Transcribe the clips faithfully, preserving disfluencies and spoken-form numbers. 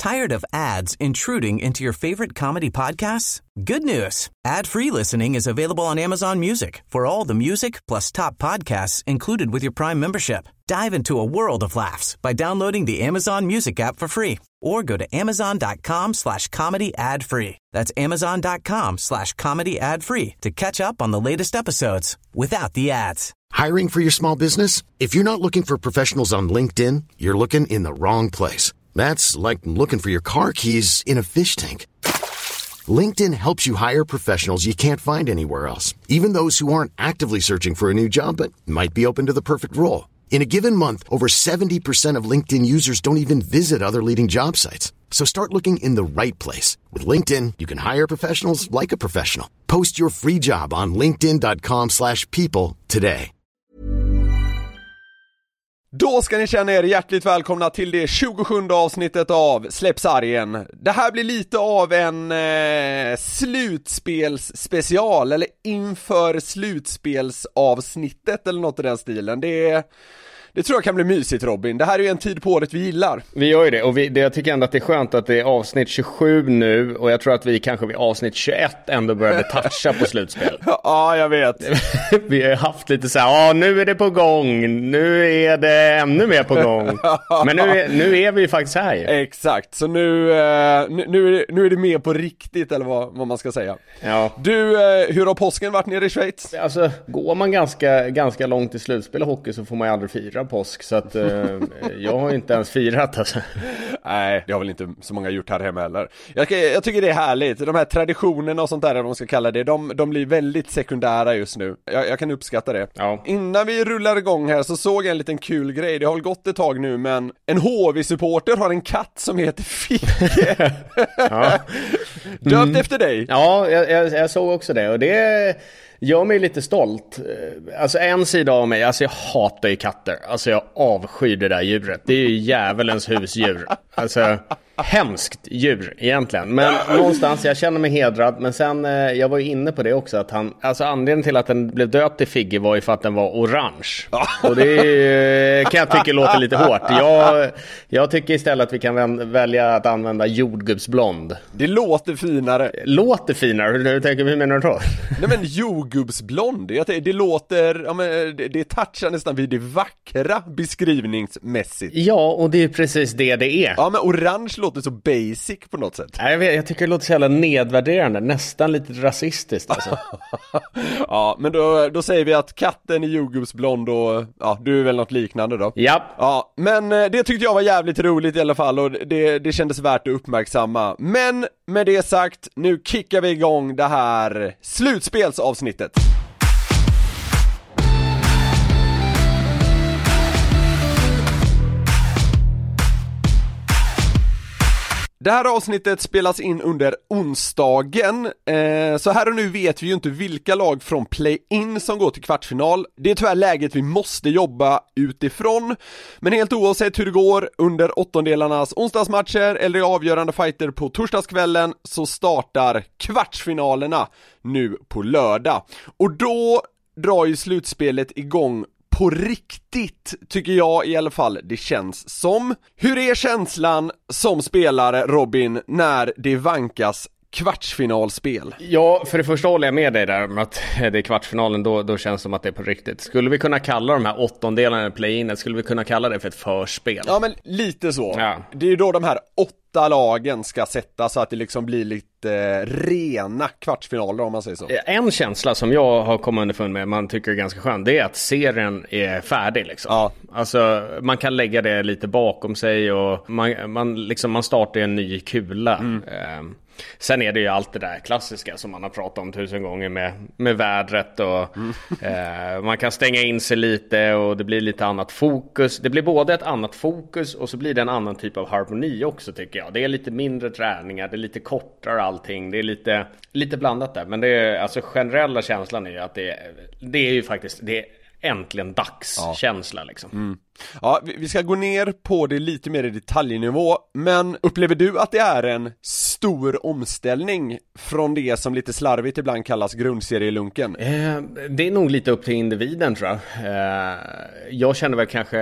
Tired of ads intruding into your favorite comedy podcasts? Good news. Ad-free listening is available on Amazon Music for all the music plus top podcasts included with your Prime membership. Dive into a world of laughs by downloading the Amazon Music app for free or go to amazon.com slash comedy ad free. That's amazon.com slash comedy ad free to catch up on the latest episodes without the ads. Hiring for your small business? If you're not looking for professionals on LinkedIn, you're looking in the wrong place. That's like looking for your car keys in a fish tank. LinkedIn helps you hire professionals you can't find anywhere else, even those who aren't actively searching for a new job but might be open to the perfect role. In a given month, over seventy percent of LinkedIn users don't even visit other leading job sites. So start looking in the right place. With LinkedIn, you can hire professionals like a professional. Post your free job on linkedin.com slash people today. Då ska ni känna er hjärtligt välkomna till det tjugosjunde avsnittet av Släppsargen. Det här blir lite av en eh, slutspelsspecial, eller inför slutspelsavsnittet eller något i den stilen. Det är... Det tror jag kan bli mysigt, Robin. Det här är ju en tid på året vi gillar. Vi gör ju det, och vi, det, jag tycker ändå att det är skönt att det är avsnitt tjugosju nu. Och jag tror att vi kanske vid avsnitt tjugoett ändå började toucha på slutspel. Ja, jag vet. Vi har haft lite så här, ja nu är det på gång. Nu är det ännu mer på gång. Men nu är, nu är vi ju faktiskt här ju. Exakt, så nu, nu, nu, är det, nu är det mer på riktigt, eller vad, vad man ska säga. Ja. Du, hur har påsken varit nere i Schweiz? Alltså, går man ganska, ganska långt i slutspel och hockey så får man ju aldrig fira påsk, så att eh, jag har inte ens firat alltså. Nej, det har väl inte så många gjort här hemma heller. Jag, jag tycker det är härligt. De här traditionerna och sånt där, de ska kalla det, de, de blir väldigt sekundära just nu. Jag, jag kan uppskatta det. Ja. Innan vi rullar igång här så såg jag en liten kul grej. Det har väl gått ett tag nu, men en H V-supporter har en katt som heter Ficke. Ja. Döpt Mm. efter dig. Ja, jag, jag, jag såg också det, och det gör mig lite stolt. Alltså en sida av mig, alltså jag hatar ju katter. Alltså jag avskyr det där djuret. Det är ju djävulens husdjur. Alltså hemskt djur egentligen. Men någonstans, jag känner mig hedrad. Men sen, jag var ju inne på det också, att han, alltså anledningen till att den blev döpt till Figge var ju för att den var orange. Och det kan jag tycka låter lite hårt. Jag, jag tycker istället att vi kan vän, välja att använda jordgubbsblond. Det låter finare. Låter finare? Hur tänker vi, menar du då? Nej, men jordgubbsblond, det, det låter, ja, men det, det touchar nästan vid det vackra beskrivningsmässigt. Ja, och det är precis det det är. Ja, men orange låter så basic på något sätt. Jag, vet, jag tycker det låter så jävla nedvärderande, nästan lite rasistiskt alltså. Ja, men då, då säger vi att katten är jordgubbsblond och ja, du är väl något liknande då. Japp. Ja, men det tyckte jag var jävligt roligt i alla fall, och det, det kändes värt att uppmärksamma. Men med det sagt, nu kickar vi igång det här slutspelsavsnittet. Det här avsnittet spelas in under onsdagen, eh, så här och nu vet vi ju inte vilka lag från play-in som går till kvartsfinal. Det är tyvärr läget vi måste jobba utifrån, men helt oavsett hur det går under åttondelarnas onsdagsmatcher eller i avgörande fighter på torsdagskvällen så startar kvartsfinalerna nu på lördag. Och då drar ju slutspelet igång på riktigt, tycker jag i alla fall det känns som. Hur är känslan som spelare, Robin, när det vankas kvartsfinalspel? Ja, för det första håller jag med dig där om att det är kvartsfinalen, då, då känns det som att det är på riktigt. Skulle vi kunna kalla de här åttondelarna i play-in, skulle vi kunna kalla det för ett förspel? Ja, men lite så. Ja. Det är ju då de här åtta lagen ska sätta så att det liksom blir lite eh, rena kvartsfinaler, om man säger så. En känsla som jag har kommit underfund med, man tycker är ganska skön, det är att serien är färdig liksom. Ja. Alltså man kan lägga det lite bakom sig och man, man, liksom, man startar en ny kula. Mm. Um, Sen är det ju allt det där klassiska som man har pratat om tusen gånger med, med vädret och mm. eh, man kan stänga in sig lite och det blir lite annat fokus. Det blir både ett annat fokus och så blir det en annan typ av harmoni också, tycker jag. Det är lite mindre träningar, det är lite kortare allting, det är lite, lite blandat där. Men det är, alltså generella känslan är ju att det, det är ju faktiskt, det är äntligen dagskänsla ja. liksom. Mm. Ja, vi ska gå ner på det lite mer i detaljnivå, men upplever du att det är en stor omställning från det som lite slarvigt ibland kallas grundserielunken? Eh, det är nog lite upp till individen, tror jag. Eh, jag känner väl kanske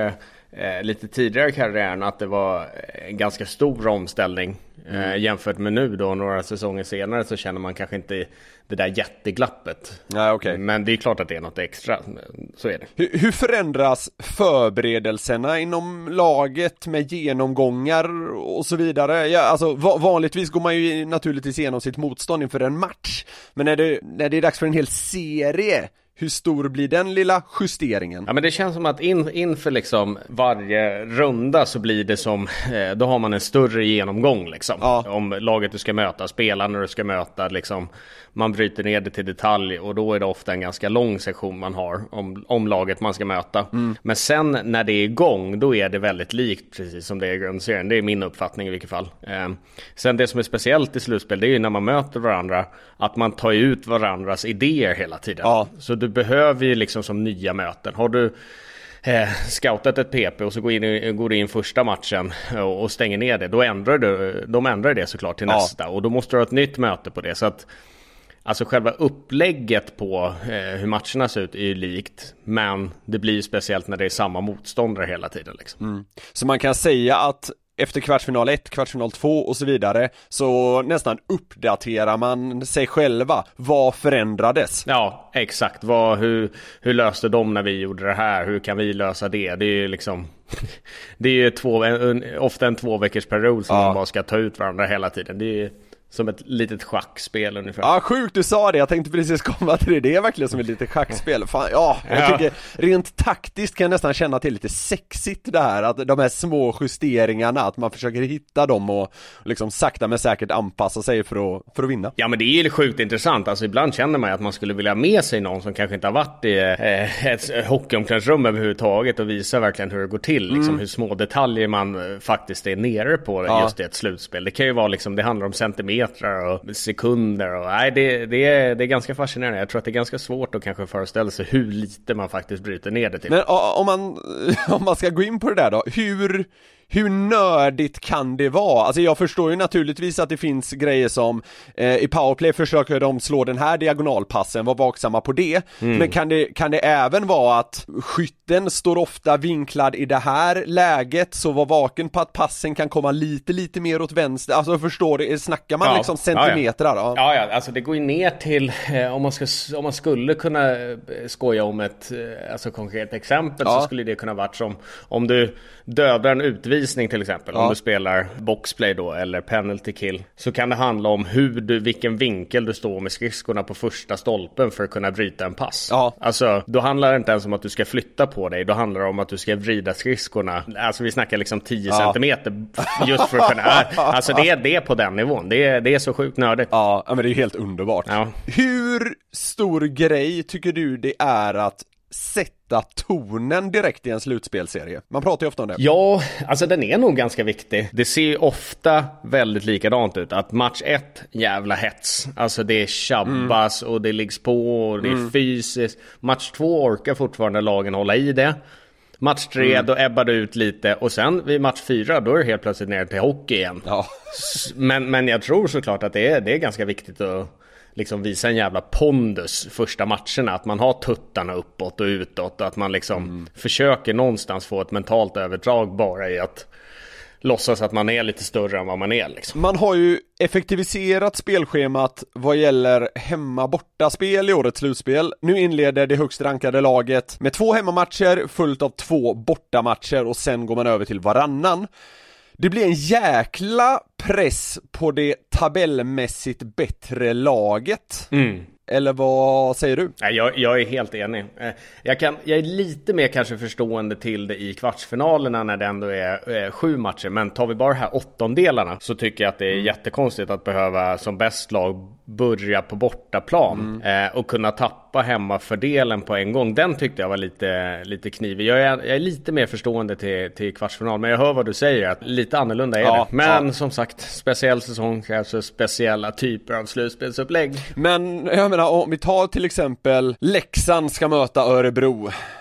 eh, lite tidigare i karriären att det var en ganska stor omställning. Mm. Eh, jämfört med nu då, några säsonger senare, så känner man kanske inte det där jätteglappet. Nej, okay. Men det är klart att det är något extra, så är det. Hur, hur förändras förberedelserna inom laget med genomgångar och så vidare? Ja, alltså, va- vanligtvis går man ju naturligtvis igenom sitt motstånd inför en match. Men när det, när det är dags för en hel serie, hur stor blir den lilla justeringen? Ja, men det känns som att in, inför liksom varje runda så blir det som, eh, då har man en större genomgång liksom. Ja. Om laget du ska möta, spelarna du ska möta liksom. Man bryter ner det till detalj och då är det ofta en ganska lång sektion man har om, om laget man ska möta. Mm. Men sen när det är igång, då är det väldigt likt precis som det är i grundserien. Det är min uppfattning i vilket fall. Eh, sen det som är speciellt i slutspel, det är ju när man möter varandra, att man tar ut varandras idéer hela tiden. Ja. Så du behöver ju liksom som nya möten. Har du eh, scoutat ett P P och så går, in, går du in första matchen och, och stänger ner det, då ändrar du, de ändrar det såklart till ja. nästa. Och då måste du ha ett nytt möte på det. Så att alltså själva upplägget på eh, hur matcherna ser ut är ju likt, men det blir ju speciellt när det är samma motståndare hela tiden liksom. Mm. Så man kan säga att efter kvartsfinal ett, kvartsfinal två och så vidare, så nästan uppdaterar man sig själva. Vad förändrades? Ja, exakt. Vad, hur, hur löste de när vi gjorde det här? Hur kan vi lösa det? Det är ju liksom det är ju två, en, ofta en två veckors period som ja. man bara ska ta ut varandra hela tiden. Det är ju som ett litet schackspel ungefär. Ja, sjukt du sa det. Jag tänkte precis komma till det. Det är verkligen som ett litet schackspel. Fan, ja, jag ja. tycker rent taktiskt kan jag nästan känna till lite sexigt det här. Att de här små justeringarna, att man försöker hitta dem och liksom sakta men säkert anpassa sig för att, för att vinna. Ja, men det är ju sjukt intressant. Alltså ibland känner man att man skulle vilja med sig någon som kanske inte har varit i eh, ett hockeyomklädningsrum överhuvudtaget och visa verkligen hur det går till. Liksom, mm. hur små detaljer man faktiskt är nere på ja. just i ett slutspel. Det kan ju vara liksom, det handlar om centimeter och sekunder och nej, det, det, är, det är ganska fascinerande. Jag tror att det är ganska svårt att kanske föreställa sig hur lite man faktiskt bryter ner det till. Men om man, om man ska gå in på det där då, hur hur nördigt kan det vara? Alltså jag förstår ju naturligtvis att det finns grejer som eh, i powerplay försöker de slå den här diagonalpassen, var vaksamma på det. Mm. Men kan det, kan det även vara att skytten står ofta vinklad i det här läget, så var vaken på att passen kan komma lite lite mer åt vänster. Alltså förstår du, snackar man ja. liksom centimeter ja, ja. ja, ja, alltså det går ju ner till eh, om man ska om man skulle kunna skoja om ett eh, alltså konkret exempel ja. så skulle det kunna vara som om du dödar en utvisning till exempel, ja. om du spelar boxplay då eller penalty kill, så kan det handla om hur du, vilken vinkel du står med skridskorna på första stolpen för att kunna bryta en pass. Ja. Alltså, då handlar det inte ens om att du ska flytta på dig, då handlar det om att du ska vrida skridskorna. Alltså vi snackar liksom tio ja. centimeter just för att kunna, alltså det är det på den nivån. Det är, det är så sjukt nördigt. Ja, men det är ju helt underbart. Ja. Hur stor grej tycker du det är att sätta tonen direkt i en slutspelserie? Man pratar ju ofta om det. Ja, alltså den är nog ganska viktig. Det ser ju ofta väldigt likadant ut. Att match ett, jävla hets. Alltså det är tjabbas mm. och det liggs på och det är mm. fysiskt. Match två orkar fortfarande lagen hålla i det. Match tre, mm. då ebbar det ut lite. Och sen vid match fyra, då är det helt plötsligt ner till hockey igen. Ja. men, men jag tror såklart att det är, det är ganska viktigt att liksom visa en jävla pondus första matcherna, att man har tuttarna uppåt och utåt och att man liksom mm. försöker någonstans få ett mentalt överdrag bara i att låtsas att man är lite större än vad man är liksom. Man har ju effektiviserat spelschemat vad gäller hemma-borta-spel i årets slutspel. Nu inleder det högst rankade laget med två hemmamatcher följt av två bortamatcher och sen går man över till varannan. Det blir en jäkla press på det tabellmässigt bättre laget. Mm. Eller vad säger du? Jag, jag är helt enig. Jag, kan, jag är lite mer kanske förstående till det i kvartsfinalerna när det ändå är eh, sju matcher. Men tar vi bara här åttondelarna så tycker jag att det är mm. jättekonstigt att behöva som bäst lag börja på bortaplan mm. eh, och kunna tappa hemmafördelen på en gång. Den tyckte jag var lite, lite knivig. Jag är, jag är lite mer förstående till, till kvartsfinal, men jag hör vad du säger, att lite annorlunda är ja, det. Men ja. som sagt, speciell säsong, alltså speciella typer av slutspelsupplägg. Men jag menar, om vi tar till exempel Leksand ska möta Örebro.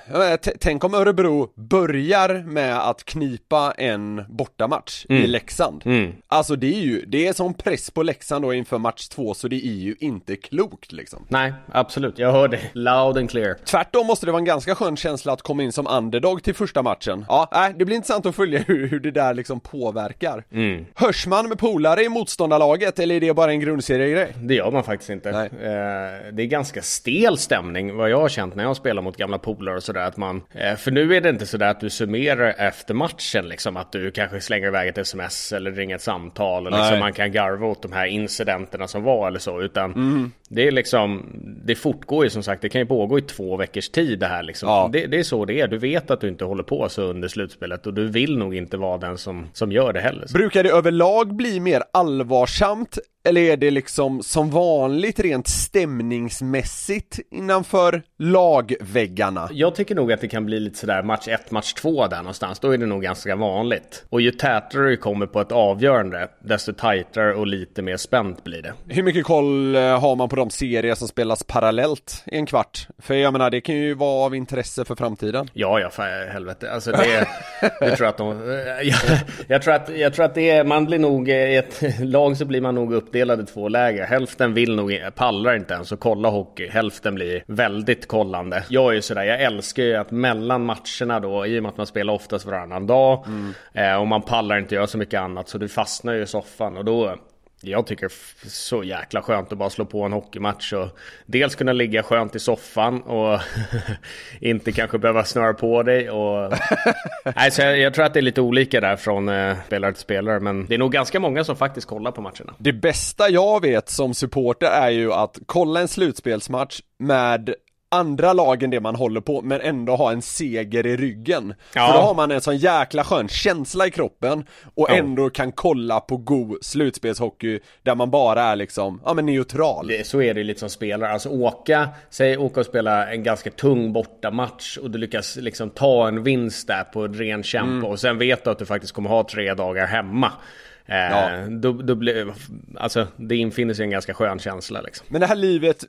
T- tänk om Örebro börjar med att knipa en bortamatch mm. i Leksand. Mm. Alltså det är ju, det är som press på Leksand då inför match två, så det är ju inte klokt liksom. Nej, absolut. Jag hör det loud and clear. Tvärtom måste det vara en ganska skön känsla att komma in som underdog till första matchen. Ja, nej, det blir intressant att följa hur, hur det där liksom påverkar. Mm. Hörs man med polare i motståndarlaget, eller är det bara en grundseriegrej? Det gör man faktiskt inte. Eh, det är ganska stel stämning vad jag har känt när jag spelar mot gamla polare och sådär, att man, eh, för nu är det inte sådär att du summerar efter matchen liksom, att du kanske slänger iväg ett sms eller ringer ett samtal och liksom man kan garva åt de här incidenterna som var eller så, utan mm. det är liksom, det fortgår ju som sagt, det kan ju pågå i två veckors tid det här liksom. Ja. Det, det är så det är, du vet att du inte håller på så under slutspelet och du vill nog inte vara den som, som gör det heller. Så. Brukar det överlag bli mer allvarsamt, eller är det liksom som vanligt rent stämningsmässigt innanför lagväggarna? Jag tycker nog att det kan bli lite sådär match ett, match två där någonstans. Då är det nog ganska vanligt. Och ju tätare det kommer på ett avgörande, desto tajtare och lite mer spänt blir det. Hur mycket koll har man på de serier som spelas parallellt i en kvart? För jag menar, det kan ju vara av intresse för framtiden. Ja, ja, för helvete. Alltså det, det tror jag att de... Jag, jag, tror att, jag tror att det är... Man blir nog... I ett lag så blir man nog upp delade två läger. Hälften vill nog, pallar inte ens att kolla hockey. Hälften blir väldigt kollande. Jag är ju sådär, jag älskar ju att mellan matcherna då, i och med att man spelar oftast varannan dag mm. eh, och man pallar inte göra så mycket annat, så du fastnar ju i soffan och då... Jag tycker så jäkla skönt att bara slå på en hockeymatch och dels kunna ligga skönt i soffan och inte kanske behöva snöra på dig och... Nej, så jag, jag tror att det är lite olika där från eh, spelare till spelare, men det är nog ganska många som faktiskt kollar på matcherna. Det bästa jag vet som supporter är ju att kolla en slutspelsmatch med andra lag än det man håller på, men ändå ha en seger i ryggen. Ja. För då har man en sån jäkla skön känsla i kroppen och ja. ändå kan kolla på god slutspelshockey där man bara är liksom, ja men neutral. Det, så är det lite som spelare. Alltså åka, säg åka och spela en ganska tung bortamatch och du lyckas liksom ta en vinst där på en ren kämpa mm. och sen vet du att du faktiskt kommer ha tre dagar hemma. Ja. Eh, då, då blir, alltså, det infinner sig en ganska skön känsla liksom. Men det här livet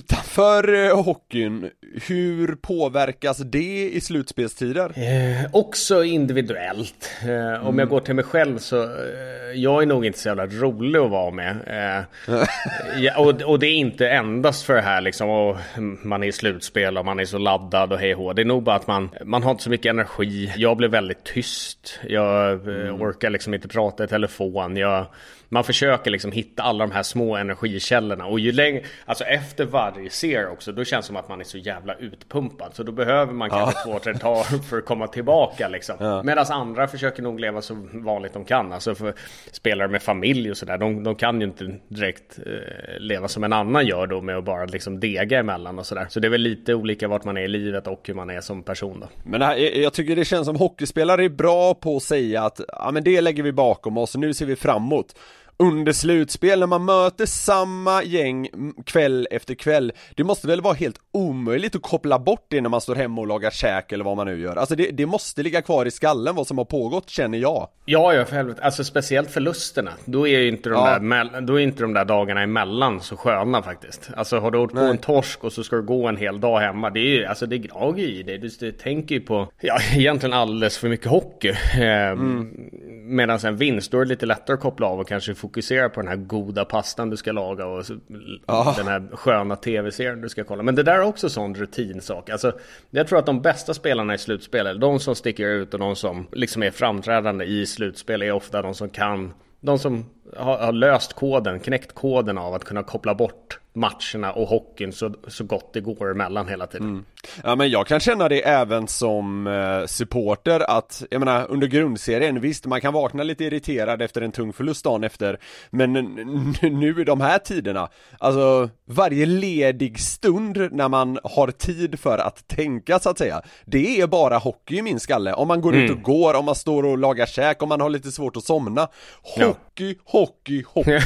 utanför eh, hockeyn, hur påverkas det i slutspelstider? Eh, också individuellt. Eh, mm. Om jag går till mig själv så eh, jag är nog inte så jävla rolig att vara med. Eh, ja, och, och det är inte endast för det här liksom, och man är i slutspel och man är så laddad och hej och hå. Det är nog bara att man, man har inte så mycket energi. Jag blir väldigt tyst. Jag eh, mm. orkar liksom inte prata i telefon. Jag Man försöker liksom hitta alla de här små energikällorna. Och ju längre, alltså efter varje serie också, då känns det som att man är så jävla utpumpad. Så då behöver man kanske ja. två, tre dagar för att komma tillbaka liksom. Ja. Medan andra försöker nog leva så vanligt de kan. Alltså för spelare med familj och sådär, de, de kan ju inte direkt eh, leva som en annan gör då, med att bara liksom dega emellan och sådär. Så det är väl lite olika vart man är i livet och hur man är som person då. Men det här, jag tycker det känns som hockeyspelare är bra på att säga att ja, men det lägger vi bakom oss och nu ser vi framåt. Under slutspel när man möter samma gäng kväll efter kväll, det måste väl vara helt omöjligt att koppla bort det när man står hemma och lagar käk eller vad man nu gör. Alltså det, det måste ligga kvar i skallen vad som har pågått, känner jag. Ja, ja, för helvete. Alltså speciellt förlusterna. Då är ju inte de, ja. där, då är inte de där dagarna emellan så sköna faktiskt. Alltså har du åkt på en torsk och så ska du gå en hel dag hemma. Det är ju, alltså det gnager i det. Du, du tänker ju på, ja, egentligen alldeles för mycket hockey. Mm. Medan en vinst, då är det lite lättare att koppla av och kanske fokusera på den här goda pastan du ska laga och oh. den här sköna tv-serien du ska kolla. Men det där är också sån rutinsak. Alltså, jag tror att de bästa spelarna i slutspel, de som sticker ut och de som liksom är framträdande i slutspel, är ofta de som kan, de som har, har löst koden, knäckt koden av att kunna koppla bort matcherna och hockeyn så, så gott det går emellan hela tiden. Mm. Ja, men jag kan känna det även som eh, supporter att, jag menar, under grundserien, visst man kan vakna lite irriterad efter en tung förlust dagen efter, men n- nu i de här tiderna, alltså varje ledig stund när man har tid för att tänka så att säga, det är bara hockey i min skalle. Om man går mm. ut och går, om man står och lagar käk, om man har lite svårt att somna, hockey, ja. hockey, hockey.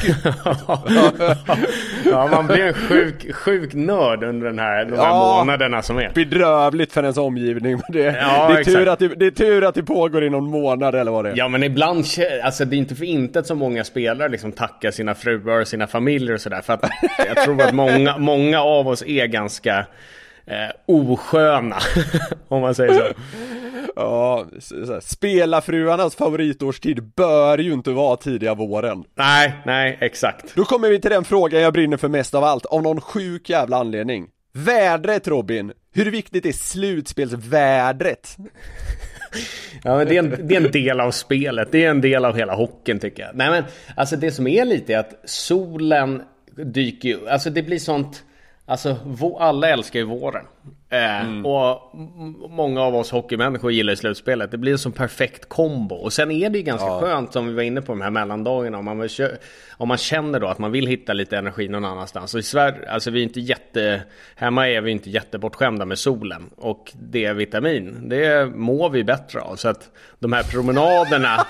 Ja, man blir en sjuk, sjuk nörd under den här, de här ja, månaderna som är. Bedrövligt för ens omgivning. Det, ja, det, är tur att det, det är tur att det pågår i någon månad eller vad det är. Ja, men ibland, alltså det är inte för intet som många spelare liksom tackar sina fruar och sina familjer och sådär. För att jag tror att många, många av oss är ganska... eh, osköna, om man säger så. Ja, så här, spelarfruarnas favoritårstid bör ju inte vara tidiga våren. Nej, nej, exakt. Då kommer vi till den frågan jag brinner för mest av allt, av någon sjuk jävla anledning. Vädret, Robin. Hur viktigt är slutspelsvädret? Ja, men det är, en, det är en del av spelet. Det är en del av hela hockeyn, tycker jag. Nej, men alltså det som är lite är att solen dyker ju, alltså det blir sånt, alltså alla älskar ju våren. Mm. Och många av oss hockeymänniskor gillar slutspelet. Det blir en sån perfekt kombo. Och sen är det ju ganska ja. skönt, som vi var inne på de här mellandagarna, om man, vill, om man känner då att man vill hitta lite energi någon annanstans. Och i Sverige, alltså vi är inte jätte, hemma är vi inte jättebortskämda med solen och D-vitamin, det mår vi bättre av. Så att de här promenaderna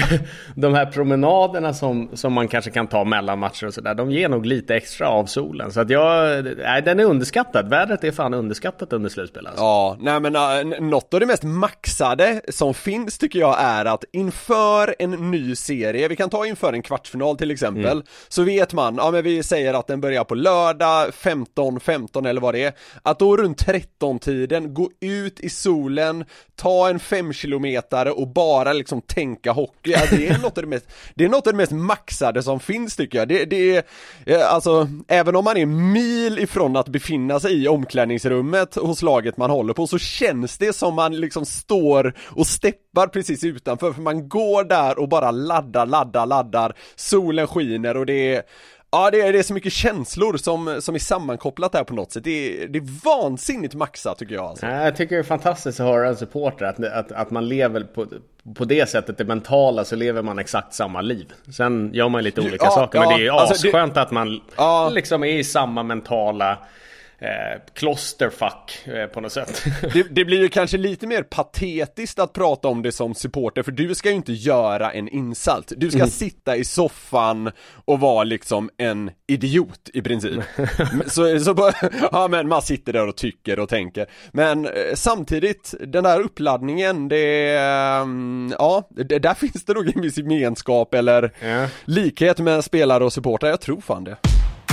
de här promenaderna som, som man kanske kan ta mellan matcher och sådär, de ger nog lite extra av solen. Så att jag, nej, den är underskattad. Vädret är fan underskattat under slutspel, alltså. Ja, nej men uh, något av det mest maxade som finns, tycker jag, är att inför en ny serie, vi kan ta inför en kvartsfinal till exempel, mm. så vet man, ja men vi säger att den börjar på lördag femton femton eller vad det är, att då runt tretton-tiden gå ut i solen, ta en fem kilometer och bara liksom tänka hockey. Ja, det är något av det mest, det är något av det mest maxade som finns, tycker jag. Det, det är, alltså, även om man är mil ifrån att befinna sig i omklädningsrummet hos laget man håller på, så känns det som man liksom står och steppar precis utanför, för man går där och bara laddar, laddar, laddar, solen skiner och det är, ja, det är, det är så mycket känslor som, som är sammankopplat här på något sätt. Det är, det är vansinnigt maxat, tycker jag, alltså. Jag tycker det är fantastiskt att höra en supporter att, att, att man lever på, på det sättet, det mentala, så lever man exakt samma liv. Sen gör man lite olika ja, saker, ja, men det är ju alltså, asskönt det, att man ja. liksom är i samma mentala Eh, klosterfuck eh, på något sätt. det, det blir ju kanske lite mer patetiskt att prata om det som supporter, för du ska ju inte göra en insats. Du ska mm. sitta i soffan och vara liksom en idiot i princip. så, så bara, ja, men man sitter där och tycker och tänker. Men eh, samtidigt, den där uppladdningen, det, eh, ja, det, där finns det nog en viss gemenskap eller ja. likhet med spelare och supporter. Jag tror fan det.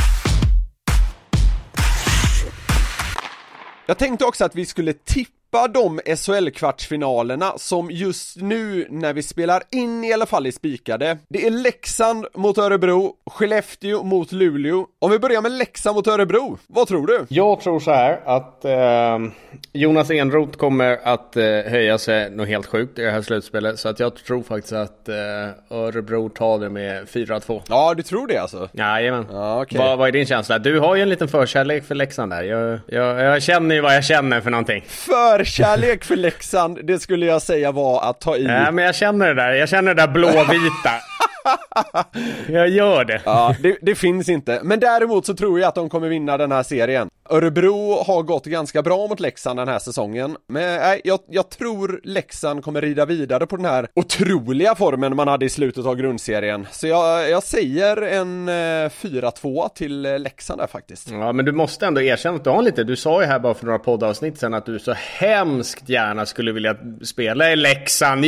Jag tänkte också att vi skulle tippa de S H L-kvartsfinalerna som just nu, när vi spelar in, i alla fall är spikade. Det är Leksand mot Örebro, Skellefteå mot Luleå. Om vi börjar med Leksand mot Örebro, vad tror du? Jag tror så här att eh, Jonas Enroth kommer att eh, höja sig något helt sjukt i det här slutspelet. Så att jag tror faktiskt att eh, Örebro tar det med fyra två. Ja, du tror det alltså? Jajamän. Ja, okay. vad, vad är din känsla? Du har ju en liten förkärlek för Leksand där. Jag, jag, jag känner ju vad jag känner för någonting. För kärlek för Leksand, det skulle jag säga var att ta i. Ja, men jag känner det där. Jag känner det där blåvita. Jag gör det. Ja, det, det finns inte. Men däremot så tror jag att de kommer vinna den här serien. Örebro har gått ganska bra mot Leksand den här säsongen. Men nej, jag, jag tror Leksand kommer rida vidare på den här otroliga formen man hade i slutet av grundserien. Så jag, jag säger en eh, fyra två till Leksand där faktiskt. Ja, men du måste ändå erkänna att du har lite. Du sa ju här bara för några poddavsnitt sedan att du så hemskt gärna skulle vilja spela i Leksand.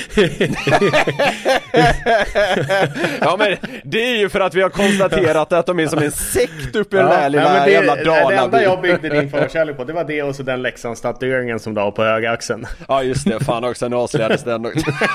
Ja, men det är ju för att vi har konstaterat att de är som en sekt uppe i ja, den här lilla ja, det, jävla Dalarna. Det enda jag byggde din förkärlek på, det var det och så den Leksand-statueringen som du har på höga axeln. Ja, just det. Fan också, nu avslöjades den.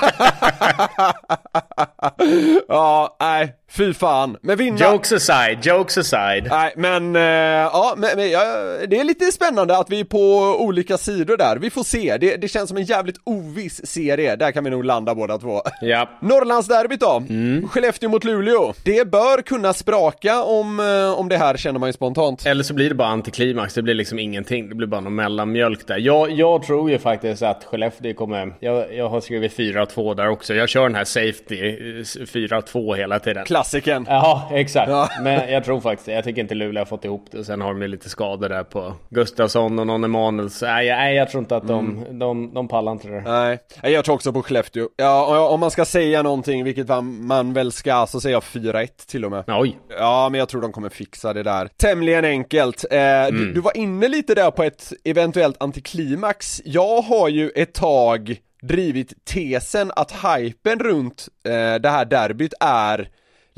Ja, nej. Fy fan. Men vinna... Jokes aside, jokes aside. Nej, men äh, ja, men, men ja, det är lite spännande att vi är på olika sidor där. Vi får se. Det, det känns som en jävligt oviss serie. Där kan vi nog landa båda två. Ja. Norrlandsderbyt då. Mm. Skellefteå mot Luleå. Det bör kunna spraka om, om det här, känner man ju spontant. Eller så blir det bara antiklimax. Det blir liksom ingenting. Det blir bara någon mellanmjölk där. Jag, jag tror ju faktiskt att Skellefteå kommer... Jag, jag har skrivit fyra två där också. Jag kör den här safety fyra två hela tiden. Klassiken. Ja, exakt. Ja. Men jag tror faktiskt, jag tycker inte Luleå har fått ihop det. Sen har de lite skador där på Gustafsson och någon Emanuel. Så nej, nej, jag tror inte att de, mm. de, de pallar inte det. Nej, jag tror också på Skellefteå. Ja, om man ska säga någonting, vilket man väl ska, så säger jag fyra ett till och med. Oj. Ja, men jag tror de kommer fixa det där. Tämligen enkelt. Eh, mm. du, du var inne lite där på ett eventuellt antiklimax. Jag har ju ett tag drivit tesen att hypen runt eh, det här derbyt är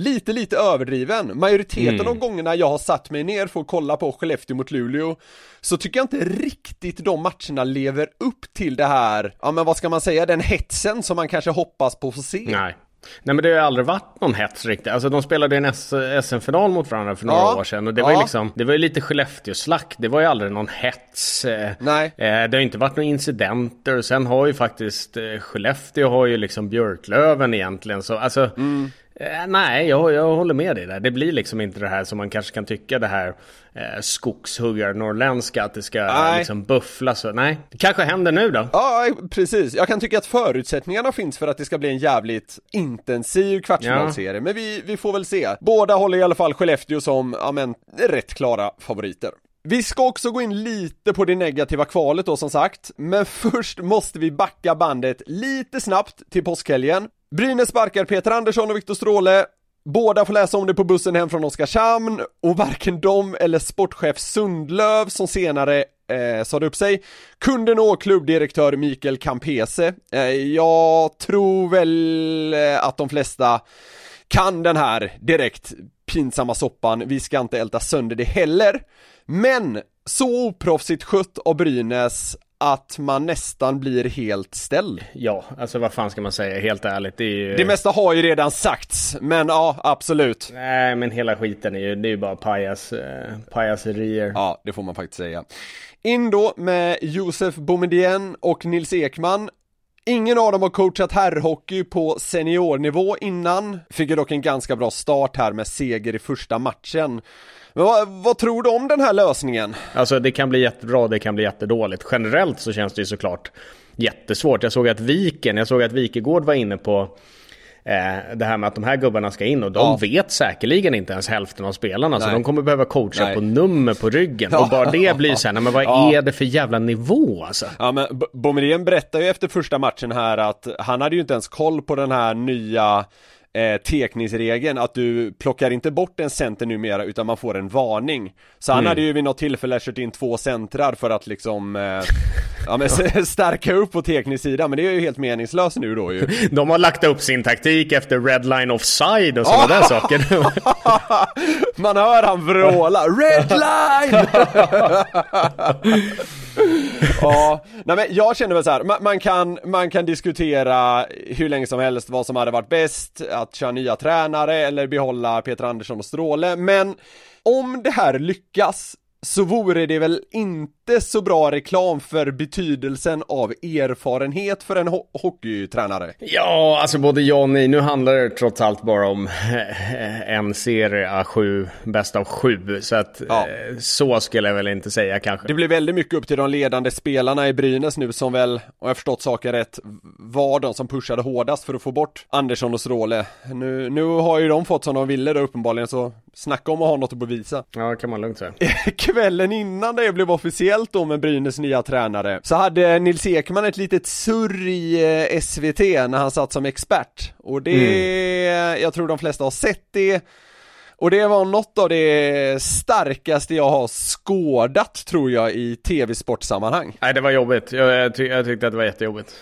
lite, lite överdriven. Majoriteten Mm. av gångerna jag har satt mig ner för att kolla på Skellefteå mot Luleå, så tycker jag inte riktigt de matcherna lever upp till det här, ja men vad ska man säga, den hetsen som man kanske hoppas på att få se. Nej. Nej, men det har ju aldrig varit någon hets riktigt. Alltså de spelade en S- SM-final mot varandra för några Ja. år sedan. Och det var ju Ja. liksom, det var ju lite Skellefteå-slack. Det var ju aldrig någon hets. Eh, Nej. Eh, det har ju inte varit några incidenter. Och sen har ju faktiskt eh, Skellefteå har ju liksom Björklöven egentligen. Så alltså, Mm. eh, nej, jag, jag håller med dig där. Det blir liksom inte det här som man kanske kan tycka, det här eh, skogshuggar norrländska, att det ska Nej. liksom buffla. Så nej, det kanske händer nu då. Ja, precis. Jag kan tycka att förutsättningarna finns för att det ska bli en jävligt intensiv kvartsfinalserie, ja. Men vi, vi får väl se. Båda håller i alla fall Skellefteå som, ja men, rätt klara favoriter. Vi ska också gå in lite på det negativa kvalet då som sagt, men först måste vi backa bandet lite snabbt till påskhelgen. Brynäs sparkar Peter Andersson och Viktor Stråle. Båda får läsa om det på bussen hem från Oskarshamn, och varken de eller sportchef Sundlöv, som senare eh, sade upp sig, kunde nå klubbdirektör Mikael Campese. Eh, jag tror väl eh, att de flesta kan den här direkt pinsamma soppan. Vi ska inte älta sönder det heller. Men så oproffsigt skött av Brynäs att man nästan blir helt ställd. Ja, alltså vad fan ska man säga, helt ärligt, det är ju... Det mesta har ju redan sagts, men ja, absolut. Nej, men hela skiten är ju, det är ju bara pajas, eh, pajaserier. Ja, det får man faktiskt säga. In då med Josef Boumedienne och Nils Ekman. Ingen av dem har coachat herrhockey på seniornivå innan. Fick ju dock en ganska bra start här med seger i första matchen. Men vad, vad tror du om den här lösningen? Alltså det kan bli jättebra, det kan bli jättedåligt. Generellt så känns det ju såklart jättesvårt. Jag såg att Viken, jag såg att Vikegård var inne på eh, det här med att de här gubbarna ska in, och de Ja. vet säkerligen inte ens hälften av spelarna. Nej. Så de kommer behöva coacha Nej. på nummer på ryggen. Ja. Och bara det blir så här, nej, men vad Ja. är det för jävla nivå alltså? Ja, men B- Boumedienne berättar ju efter första matchen här att han hade ju inte ens koll på den här nya eh, tekningsregeln, att du plockar inte bort en center numera utan man får en varning. Så han Mm. hade ju vid något tillfälle kört in två centrar för att liksom eh, ja, men stärka upp på teknisk sida, men det är ju helt meningslöst nu då ju. De har lagt upp sin taktik efter red line offside och sådana där saker. Man hör han vråla red line. Ja, nej men jag känner väl så här, man, man kan man kan diskutera hur länge som helst vad som hade varit bäst, att köra nya tränare eller behålla Peter Andersson och Stråle, men om det här lyckas så vore det väl inte så bra reklam för betydelsen av erfarenhet för en ho- hockeytränare. Ja, alltså både ja och nej. Nu handlar det trots allt bara om en serie A sju, bäst av sju. Så att Ja. eh, så skulle jag väl inte säga kanske. Det blir väldigt mycket upp till de ledande spelarna i Brynäs nu, som väl, om jag förstått saken rätt, var de som pushade hårdast för att få bort Andersson och Stråle. Nu, nu har ju de fått som de ville då uppenbarligen, så snacka om att ha något att bevisa. Ja, kan man lugnt säga. Kvällen innan det blev officiellt då med Brynäs nya tränare, så hade Nils Ekman ett litet surr i eh, S V T när han satt som expert. Och det, mm. jag tror de flesta har sett det. Och det var något av det starkaste jag har skådat, tror jag, i tv-sportsammanhang. Nej, det var jobbigt. Jag, jag, ty- jag tyckte att det var jättejobbigt.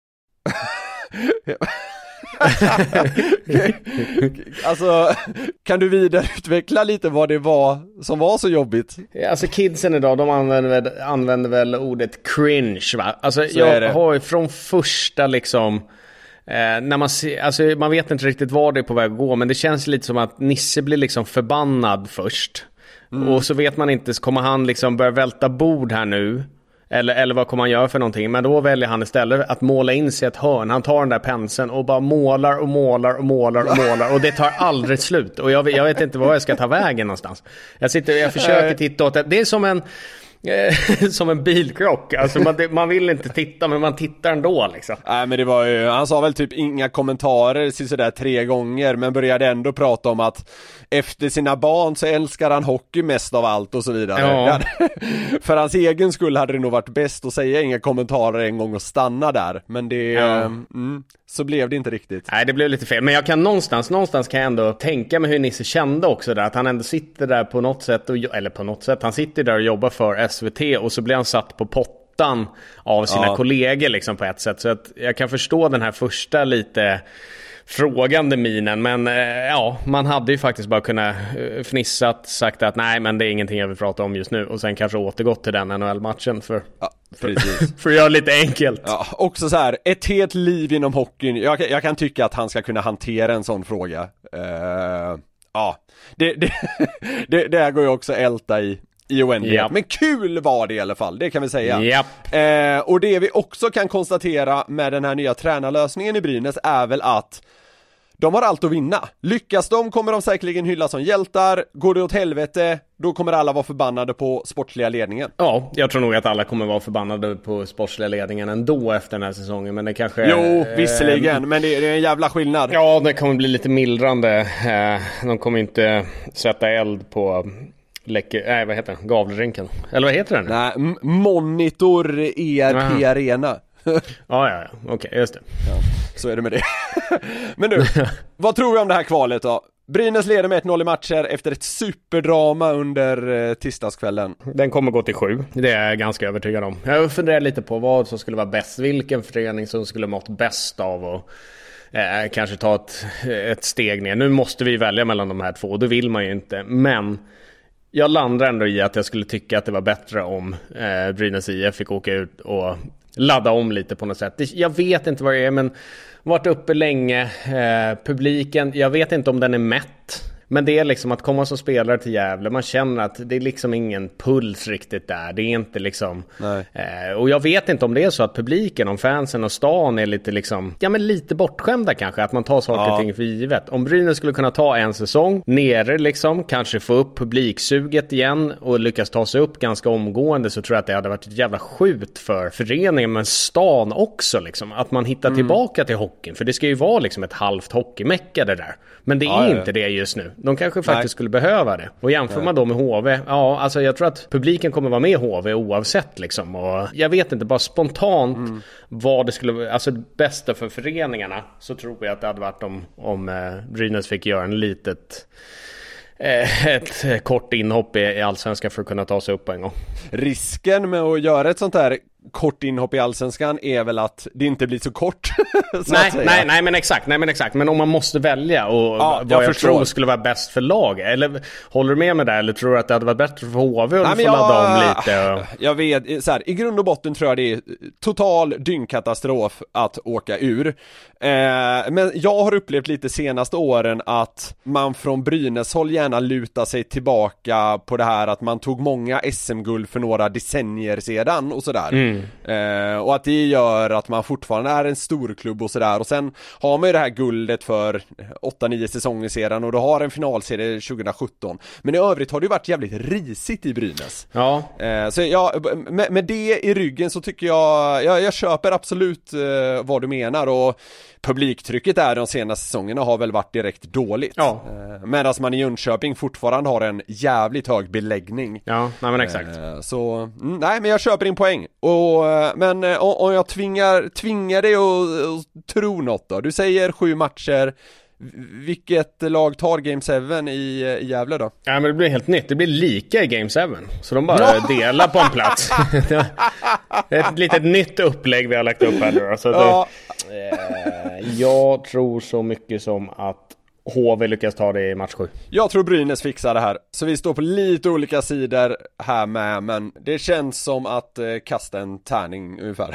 Alltså, kan du vidareutveckla lite vad det var som var så jobbigt? Alltså kidsen idag, de använder väl, använder väl ordet cringe, va? Alltså Så är det. jag har ju från första liksom eh, när man ser, alltså man vet inte riktigt var det är på väg att gå, men det känns lite som att Nisse blir liksom förbannad först. Mm. Och så vet man inte, kommer han liksom börja välta bord här nu? Eller, eller vad kommer han göra för någonting? Men då väljer han istället att måla in sig ett hörn. Han tar den där penseln och bara målar och målar och målar och målar. Och det tar aldrig slut. Och jag, jag vet inte var jag ska ta vägen någonstans. Jag sitter jag försöker titta åt det. Det är som en eh, som en bilkrock. Alltså man, det, man vill inte titta, men man tittar ändå liksom. Nej, men det var ju, han sa väl typ inga kommentarer så sådär tre gånger, men började ändå prata om att efter sina barn så älskar han hockey mest av allt och så vidare. Ja. För hans egen skull hade det nog varit bäst att säga inga kommentarer en gång och stanna där. Men det, Ja. mm, så blev det inte riktigt. Nej, det blev lite fel. Men jag kan någonstans, någonstans kan jag ändå tänka mig hur Nisse kände också där. Att han ändå sitter där på något sätt, och, eller på något sätt, han sitter där och jobbar för S V T och så blir han satt på pottan av sina Ja. kollegor liksom på ett sätt. Så att jag kan förstå den här första lite frågande minen. Men eh, ja, man hade ju faktiskt bara kunnat eh, fnissat, sagt att nej, men det är ingenting jag vill prata om just nu. Och sen kanske återgått till den N H L-matchen för, ja, för, för att göra lite enkelt. Ja, också så här, ett helt liv inom hockeyn. Jag, jag kan tycka att han ska kunna hantera en sån fråga. Uh, ja, det, det, det, det går ju också älta i i oändlighet. Yep. Men kul var det i alla fall, det kan vi säga. Yep. Eh, och det vi också kan konstatera med den här nya tränarlösningen i Brynäs är väl att de har allt att vinna. Lyckas de kommer de säkerligen hyllas som hjältar. Går det åt helvete, då kommer alla vara förbannade på sportsliga ledningen. Ja, jag tror nog att alla kommer vara förbannade på sportsliga ledningen ändå efter den här säsongen. Men det kanske... Jo, visserligen, eh, men det är, det är en jävla skillnad. Ja, det kommer bli lite mildrande. Eh, de kommer inte sätta eld på... Läcker, nej, vad heter den? Gavlerinken. Eller vad heter den? Nej, M- Monitor E R P Arena. Ja, ja, ja. Okej, okay, just det. Ja, så är det med det. Men du, vad tror vi om det här kvalet då? Brynäs leder med ett noll i matcher efter ett superdrama under eh, tisdagskvällen. Den kommer gå till sju. Det är jag ganska övertygad om. Jag funderar lite på vad som skulle vara bäst. Vilken förening som skulle mått bäst av och eh, kanske ta ett, ett steg ner. Nu måste vi välja mellan de här två. Det vill man ju inte. Men... jag landar ändå i att jag skulle tycka att det var bättre om eh, Brynäs I F fick åka ut och ladda om lite på något sätt. Det, jag vet inte vad det är, men varit uppe länge. Eh, publiken, jag vet inte om den är mätt. Men det är liksom att komma som spelare till Gävle. Man känner att det är liksom ingen puls riktigt där. Det är inte liksom... Eh, och jag vet inte om det är så att publiken, om fansen och stan är lite liksom... ja, men lite bortskämda kanske. Att man tar saker och ja. ting för givet. Om Brynäs skulle kunna ta en säsong nere liksom. Kanske få upp publiksuget igen. Och lyckas ta sig upp ganska omgående. Så tror jag att det hade varit ett jävla skjut för föreningen. Men stan också liksom. Att man hittar mm. tillbaka till hockeyn. För det ska ju vara liksom ett halvt hockeymäcka det där. Men det är ja, inte ja. det just nu. De kanske faktiskt Nej. skulle behöva det. Och jämför Nej. man då med H V. Ja, alltså jag tror att publiken kommer vara med i H V oavsett liksom. Och jag vet inte, bara spontant mm. vad det skulle vara. Alltså det bästa för föreningarna. Så tror jag att det hade varit om, om eh, Brynäs fick göra en litet... ett kort inhopp i Allsvenskan för att kunna ta sig upp en gång. Risken med att göra ett sånt här kort inhopp i Allsvenskan är väl att det inte blir så kort. så nej, nej, nej, men exakt, nej men exakt. Men om man måste välja och ja, vad jag, jag tror skulle vara bäst för lag. Eller håller du med mig där? Eller tror du att det hade varit bättre för H V att få jag, ladda om lite? Och... jag vet, så här, i grund och botten tror jag det är total dyngkatastrof att åka ur. Eh, men jag har upplevt lite senaste åren att man från Brynäs håll gärna lutar sig tillbaka på det här att man tog många S M-guld för några decennier sedan och sådär. Mm. Eh, och att det gör att man fortfarande är en stor klubb och sådär. Och sen har man ju det här guldet för åtta nio säsonger sedan och du har en finalserie tjugo sjutton. Men i övrigt har det ju varit jävligt risigt i Brynäs. Ja. Eh, så ja, med, med det i ryggen så tycker jag, jag, jag köper absolut eh, vad du menar. Och publiktrycket där de senaste säsongerna har väl varit direkt dåligt. Ja. Eh, medan man i Jönköping fortfarande har en jävligt hög beläggning. Ja, nej men exakt. Eh, så, mm, nej men jag köper din poäng. Och, men eh, om jag tvingar, tvingar dig att, att tro något då. Du säger sju matcher. Vilket lag tar Game sju i, i Gävle då? Ja, men det blir helt nytt. Det blir lika i Game sju. Så de bara ja. delar på en plats. Ett litet nytt upplägg vi har lagt upp här nu. Så ja. det, eh, jag tror så mycket som att H V lyckas ta det i match sju. Jag tror Brynäs fixar det här. Så vi står på lite olika sidor här med. Men det känns som att eh, kasta en tärning ungefär.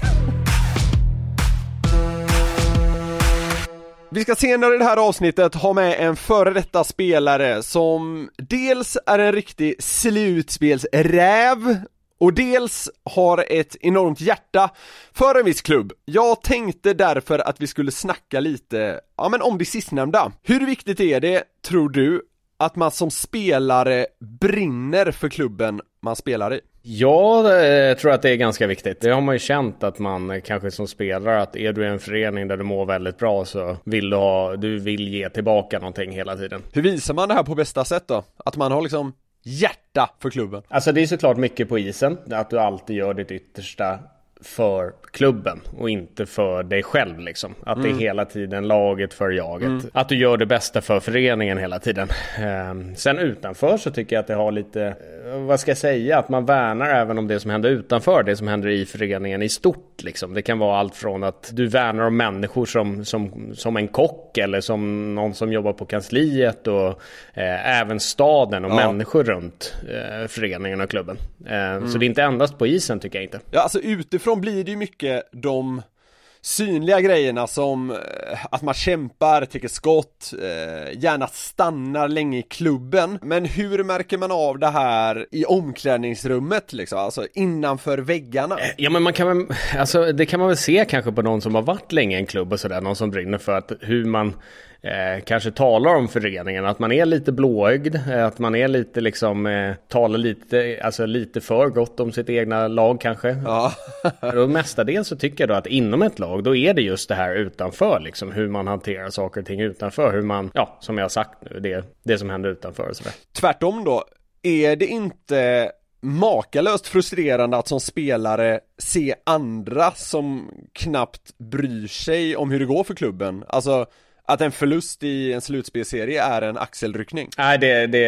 Vi ska senare i det här avsnittet ha med en före detta spelare som dels är en riktig slutspelsräv och dels har ett enormt hjärta för en viss klubb. Jag tänkte därför att vi skulle snacka lite ja, men om det sistnämnda. Hur viktigt är det, tror du, att man som spelare brinner för klubben man spelar i? Jag tror att det är ganska viktigt. Det har man ju känt att man kanske som spelare, att är du i en förening där du mår väldigt bra så vill du ha, du vill ge tillbaka någonting hela tiden. Hur visar man det här på bästa sätt då? Att man har liksom hjärta för klubben? Alltså det är såklart mycket på isen. Att du alltid gör ditt yttersta för klubben och inte för dig själv liksom. Att mm. det är hela tiden laget för jaget. Mm. Att du gör det bästa för föreningen hela tiden. Eh, sen utanför så tycker jag att det har lite, vad ska jag säga, att man värnar även om det som händer utanför, det som händer i föreningen i stort liksom. Det kan vara allt från att du värnar om människor som, som, som en kock eller som någon som jobbar på kansliet och eh, även staden och ja. människor runt eh, föreningen och klubben. Eh, mm. Så det är inte endast på isen, tycker jag inte. Ja, alltså utifrån blir det ju mycket de synliga grejerna som att man kämpar, tycker skott, eh, gärna stannar länge i klubben. Men hur märker man av det här i omklädningsrummet liksom, alltså innanför väggarna? Ja, men man kan väl, alltså det kan man väl se kanske på någon som har varit länge i en klubb och sådär, någon som brinner för att hur man Eh, kanske talar om föreningen, att man är lite blåögd, eh, att man är lite liksom eh, talar lite, alltså lite för gott om sitt egna lag kanske. Ja. Och mestadels så tycker jag då att inom ett lag, då är det just det här utanför liksom, hur man hanterar saker och ting utanför, hur man, ja, som jag har sagt nu, det, det som händer utanför och sådär. Tvärtom då, är det inte makalöst frustrerande att som spelare se andra som knappt bryr sig om hur det går för klubben? Alltså att en förlust i en slutspelserie är en axelryckning. Nej, det, det,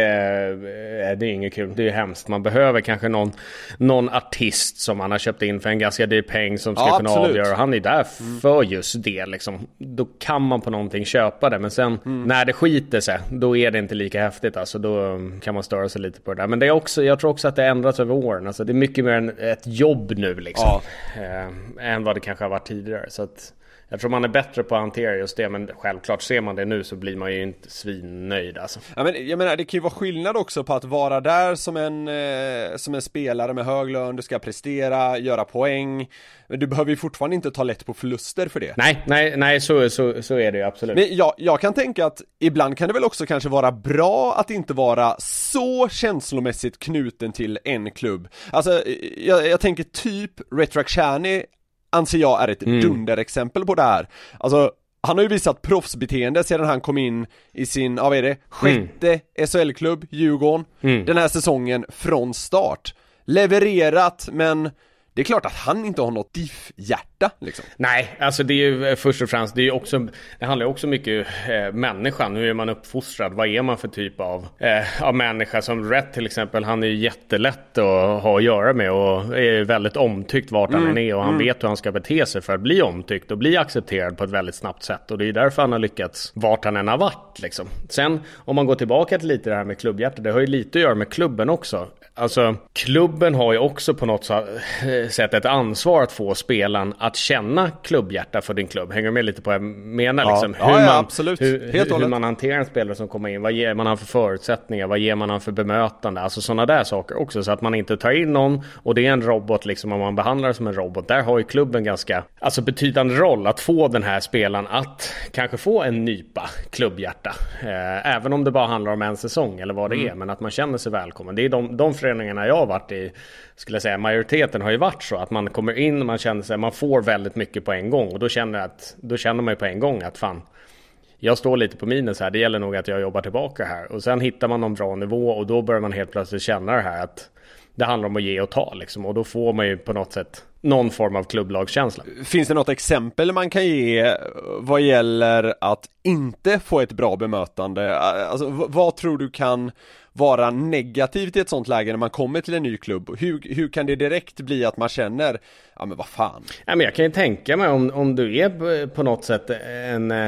är, det är inget kul. Det är hemskt. Man behöver kanske någon, någon artist som man har köpt in för en ganska dyr peng som ska ja, kunna absolut. avgöra. Han är där mm. för just det. Liksom. Då kan man på någonting köpa det. Men sen mm. när det skiter sig, då är det inte lika häftigt. Alltså, då kan man störa sig lite på det där. Men det är också, jag tror också att det ändras över åren. Alltså, det är mycket mer än ett jobb nu liksom, ja. äh, än vad det kanske har varit tidigare. Så att jag tror man är bättre på att hantera just det, men självklart ser man det nu så blir man ju inte svinnöjd alltså. Ja, men jag menar, det kan ju vara skillnad också på att vara där som en, eh, som en spelare med hög lön, du ska prestera, göra poäng, men du behöver ju fortfarande inte ta lätt på förluster för det. Nej, nej, nej så, så, så är det ju absolut. Men jag, jag kan tänka att ibland kan det väl också kanske vara bra att inte vara så känslomässigt knuten till en klubb. Alltså, jag, jag tänker typ Ret Rakhshani anser jag är ett mm. dunderexempel på det här. Alltså, han har ju visat proffsbeteende sedan han kom in i sin, ja vad är det, sjätte mm. S H L-klubb, Djurgården, mm. den här säsongen från start. Levererat, men det är klart att han inte har något diff-hjärta liksom. Nej, alltså det är ju först och främst, det är ju också, det handlar ju också mycket eh, människan, hur är man uppfostrad, vad är man för typ av, eh, av människa. Som Ret till exempel, han är ju jättelätt att ha att göra med och är väldigt omtyckt vart mm. han är och han mm. vet hur han ska bete sig för att bli omtyckt och bli accepterad på ett väldigt snabbt sätt, och det är därför han har lyckats vart han än har varit liksom. Sen om man går tillbaka till lite det här med klubbhjärta, det har ju lite att göra med klubben också. Alltså klubben har ju också på något sätt ett ansvar att få spelaren att känna klubbhjärta för din klubb. Hänger med lite på vad jag menar ja. liksom. Hur, ja, ja, man, absolut. Hur, Helt hur, hur man hanterar en spelare som kommer in. Vad ger man han för förutsättningar? Vad ger man han för bemötande? Alltså sådana där saker också, så att man inte tar in någon och det är en robot liksom, om man behandlar det som en robot. Där har ju klubben ganska alltså betydande roll att få den här spelaren att kanske få en nypa klubbhjärta. Eh, även om det bara handlar om en säsong eller vad det mm. är, men att man känner sig välkommen. Det är de, de föreningarna jag har varit i, skulle jag säga, majoriteten har ju varit så att man kommer in och man känner sig, man får väldigt mycket på en gång, och då känner, att, då känner man ju på en gång att fan, jag står lite på minus här, det gäller nog att jag jobbar tillbaka här, och sen hittar man någon bra nivå och då börjar man helt plötsligt känna det här att det handlar om att ge och ta liksom, och då får man ju på något sätt någon form av klubblagskänsla. Finns det något exempel man kan ge vad gäller att inte få ett bra bemötande? Alltså, v- vad tror du kan vara negativt i ett sånt läge när man kommer till en ny klubb? Hur, hur kan det direkt bli att man känner, ja men vad fan? Ja, men jag kan ju tänka mig om, om du är på något sätt en eh,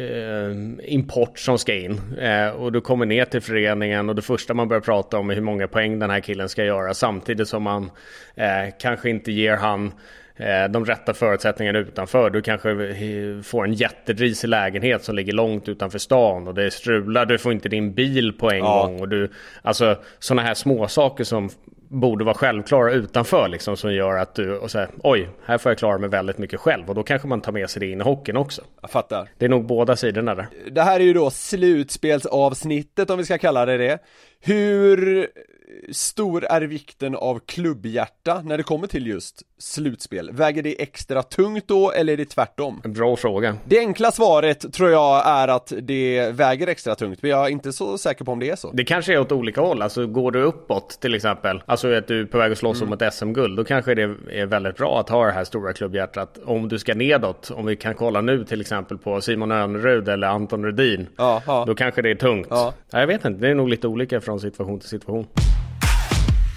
import som ska in eh, och du kommer ner till föreningen och det första man börjar prata om är hur många poäng den här killen ska göra, samtidigt som man eh, kanske inte ger han de rätta förutsättningarna utanför. Du kanske får en jättedrisig lägenhet som ligger långt utanför stan och det strular, du får inte din bil på en ja. gång, och du, alltså sådana här små saker som borde vara självklara utanför liksom, som gör att du och så här, oj, här får jag klara mig väldigt mycket själv, och då kanske man tar med sig det in i hockeyn också. Jag fattar. Det är nog båda sidorna där. Det här är ju då slutspelsavsnittet, om vi ska kalla det det. Hur stor är vikten av klubbhjärta när det kommer till just slutspel? Väger det extra tungt då, eller är det tvärtom? En bra fråga. Det enkla svaret tror jag är att det väger extra tungt, men jag är inte så säker på om det är så. Det kanske är åt olika håll. Alltså går du uppåt till exempel, alltså att du är på väg att slåss mm. om ett S M-guld, då kanske det är väldigt bra att ha det här stora klubbhjärtat. Om du ska nedåt, om vi kan kolla nu till exempel på Simon Önerud eller Anton Rudin, ja, ja. då kanske det är tungt. Ja. Ja, jag vet inte, det är nog lite olika från situation till situation.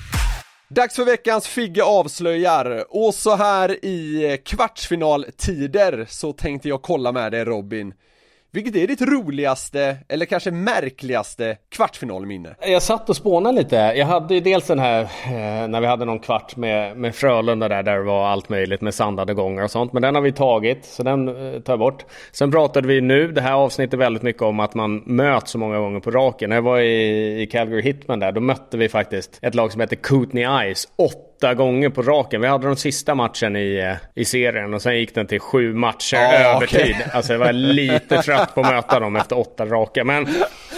Dags för veckans Figge avslöjar. Och så här i kvartsfinaltider så tänkte jag kolla med dig, Robin. Vilket är ditt roligaste eller kanske märkligaste kvartsfinalminne? Jag satt och spånade lite. Jag hade ju dels den här eh, när vi hade någon kvart med, med Frölunda där, där det var allt möjligt med sandade gånger och sånt. Men den har vi tagit, så den eh, tar jag bort. Sen pratade vi nu, det här avsnittet väldigt mycket om att man möts så många gånger på raken. När jag var i, i Calgary Hitman där, då mötte vi faktiskt ett lag som heter Kootenay Ice åtta gånger på raken. Vi hade den sista matchen i, i serien och sen gick den till sju matcher oh, övertid. Okay. Alltså jag var lite trött på att möta dem efter åtta raka. Men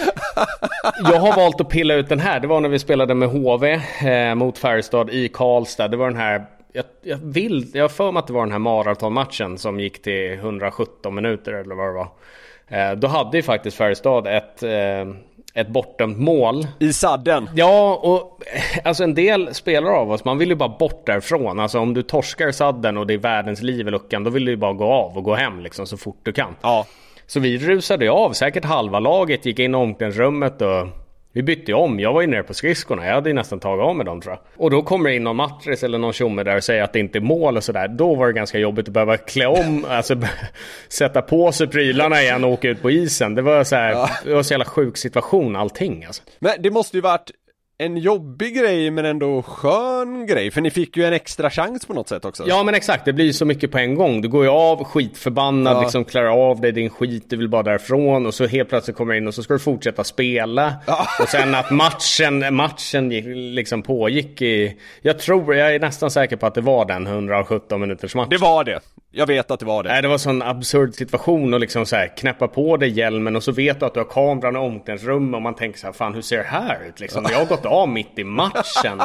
jag har valt att pilla ut den här. Det var när vi spelade med H V eh, mot Färjestad i Karlstad. Det var den här, jag, jag vill, jag har för mig att det var den här maratonmatchen som gick till hundrasjutton minuter eller vad det var. Eh, då hade ju faktiskt Färjestad ett... Eh, ett bortdömt mål i sadden. Ja, och alltså en del spelare av oss, man vill ju bara bort därifrån. Alltså om du torskar sadden och det är världens liv i luckan, då vill du ju bara gå av och gå hem liksom så fort du kan. Ja. Så vi rusade av, säkert halva laget gick in i omklädningsrummet och vi bytte om. Jag var ju nere på skridskorna. Jag hade ju nästan tagit av med dem, tror jag. Och då kommer det in någon matris eller någon tjomme där och säger att det inte är mål och sådär. Då var det ganska jobbigt att behöva klä om, alltså sätta på sig prylarna igen och åka ut på isen. Det var så här, ja. Det var så jävla sjuk situation allting alltså. Men det måste ju varit en jobbig grej men ändå skön grej. För ni fick ju en extra chans på något sätt också. Ja men exakt, det blir ju så mycket på en gång. Du går ju av skitförbannad, ja. liksom klarar av dig din skit, du vill bara därifrån. Och så helt plötsligt kommer in och så ska du fortsätta spela. Ja. Och sen att matchen, matchen liksom pågick i... Jag tror, jag är nästan säker på att det var den hundrasjutton minuters match. Det var det. Jag vet att det var det. Nej, det var sån absurd situation och liksom så här, knäppa på dig hjälmen och så vet du att du har kameran i omklädningsrum och man tänker så här, fan hur ser det här ut liksom? Jag har gått av mitt i matchen.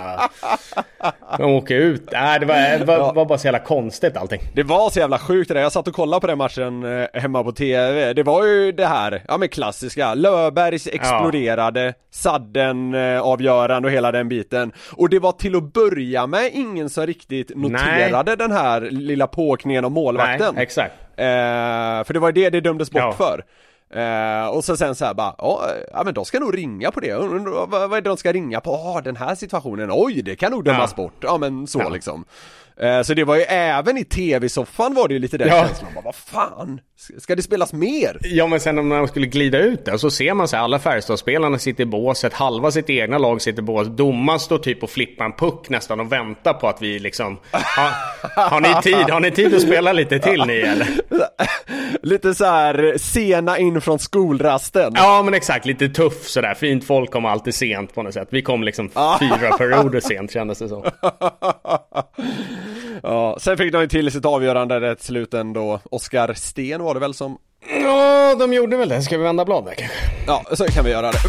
De åker ut. Nej, det var, det var, ja. var bara så jävla konstigt allting. Det var så jävla sjukt det där. Jag satt och kollade på den matchen eh, hemma på tv. Det var ju det här, ja men klassiska. Löfbergs exploderade, ja. sadden eh, avgörande och hela den biten. Och det var till att börja med ingen som riktigt noterade Nej. den här lilla påkningen om målvakten. Nej, exakt. Eh, för det var det det dömdes bort ja. för. Uh, och så sen så här bara, ja men de ska nog ringa på det. Vad, vad är det de ska ringa på? Ja, oh, den här situationen. Oj, det kan nog dömas ja. bort. Ja, men så ja. liksom. Uh, så det var ju även i tv-soffan var det ju lite den ja. känslan. Bara, vad fan? Ska det spelas mer? Ja, men sen om man skulle glida ut där så ser man så här, alla Färjestadspelarna sitter i båset, halva sitt egna lag sitter i båset. Domaren står typ och flippar en puck nästan och väntar på att vi liksom ha, har ni tid? Har ni tid att spela lite till ni eller? Lite så här sena in från skolrasten. Ja, men exakt, lite tuff sådär. Fint folk kommer alltid sent på något sätt. Vi kom liksom fyra perioder sent, kändes det så. Ja, sen fick de ju till sitt avgörande rätt slut ändå. Oskar Sten var det väl som... Ja, de gjorde väl det. Ska vi vända blad där kanske? Ja, så kan vi göra det.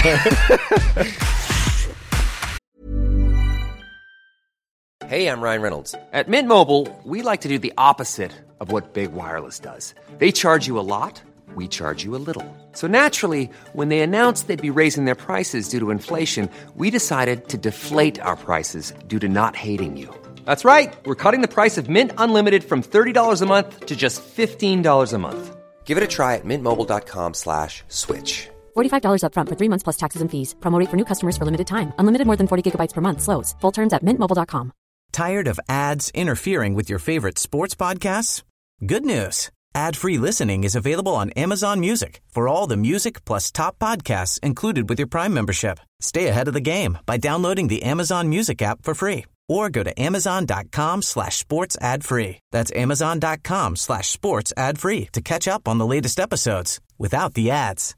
Hey, I'm Ryan Reynolds. At Mint Mobile, we like to do the opposite of what Big Wireless does. They charge you a lot, we charge you a little. So naturally, when they announced they'd be raising their prices due to inflation, we decided to deflate our prices due to not hating you. That's right. We're cutting the price of Mint Unlimited from thirty dollars a month to just fifteen dollars a month. Give it a try at mintmobile.com slash switch. forty-five dollars up front for three months plus taxes and fees. Promo rate for new customers for limited time. Unlimited more than forty gigabytes per month. Slows full terms at mint mobile dot com. Tired of ads interfering with your favorite sports podcasts? Good news. Ad-free listening is available on Amazon Music for all the music plus top podcasts included with your Prime membership. Stay ahead of the game by downloading the Amazon Music app for free or go to amazon.com slash sports ad free. That's amazon.com slash sports ad free to catch up on the latest episodes without the ads.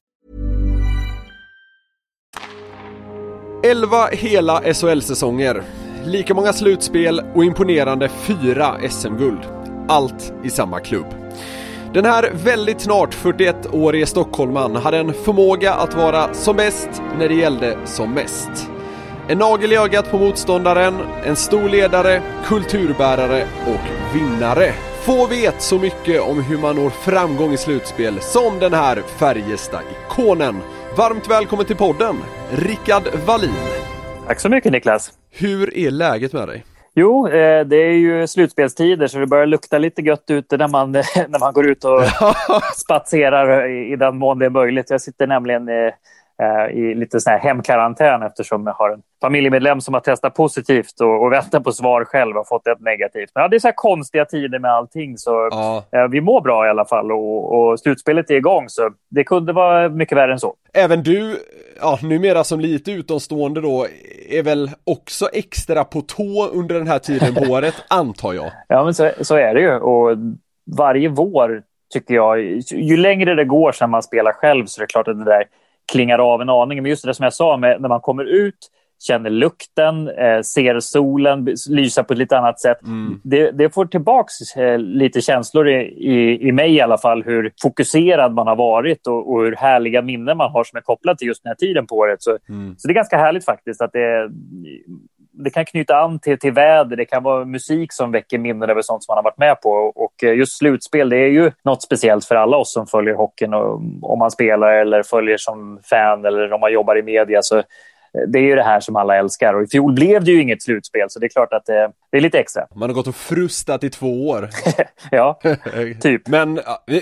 elva hela S H L-säsonger. Lika många slutspel och imponerande fyra S M-guld. Allt i samma klubb. Den här väldigt snart fyrtioett-årige stockholman hade en förmåga att vara som bäst när det gällde som mest. En nagel i ögat på motståndaren, en stor ledare, kulturbärare och vinnare. Få vet så mycket om hur man når framgång i slutspel som den här Färjestad-ikonen. Varmt välkommen till podden, Rickard Wallin. Tack så mycket, Niklas. Hur är läget med dig? Jo, eh, det är ju slutspelstider så det börjar lukta lite gött ute när man, när man går ut och spatserar i, i den mån det är möjligt. Jag sitter nämligen eh, eh, i lite sån här hemkarantän eftersom jag har en familjemedlem som har testat positivt och, och väntar på svar själv och fått ett negativt. Men ja, det är så här konstiga tider med allting, så ja. eh, vi mår bra i alla fall och, och slutspelet är igång, så det kunde vara mycket värre än så. Även du, ja, numera som lite utomstående då, är väl också extra på tå under den här tiden på året, antar jag. Ja, men så, så är det ju. Och varje vår tycker jag, ju längre det går sedan man spelar själv, så är det klart att det där klingar av en aning. Men just det som jag sa, med, när man kommer ut, känner lukten, eh, ser solen lysa på ett lite annat sätt. Mm. Det, det får tillbaks eh, lite känslor i, i, i mig i alla fall, hur fokuserad man har varit och, och hur härliga minnen man har som är kopplat till just den här tiden på året. Så, mm. så det är ganska härligt faktiskt att det, det kan knyta an till, till väder, det kan vara musik som väcker minnen över sånt som man har varit med på. Och just slutspel, det är ju något speciellt för alla oss som följer hockeyn, och om man spelar eller följer som fan eller om man jobbar i media, så det är ju det här som alla älskar. Och i fjol blev det ju inget slutspel, så det är klart att det, det är lite extra. Man har gått och frustat i två år. Ja, typ. Men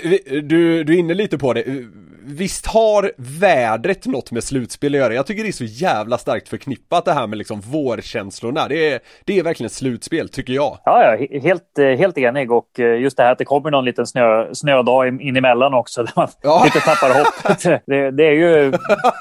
du, du är inne lite på det. Visst har vädret något med slutspel att göra? Jag tycker det är så jävla starkt förknippat det här med liksom vårkänslorna. Det är, det är verkligen slutspel, tycker jag. Ja, ja, helt, helt enig. Och just det här att det kommer någon liten snö, snödag in emellan också, där man ja. inte tappar hoppet. Det, det är ju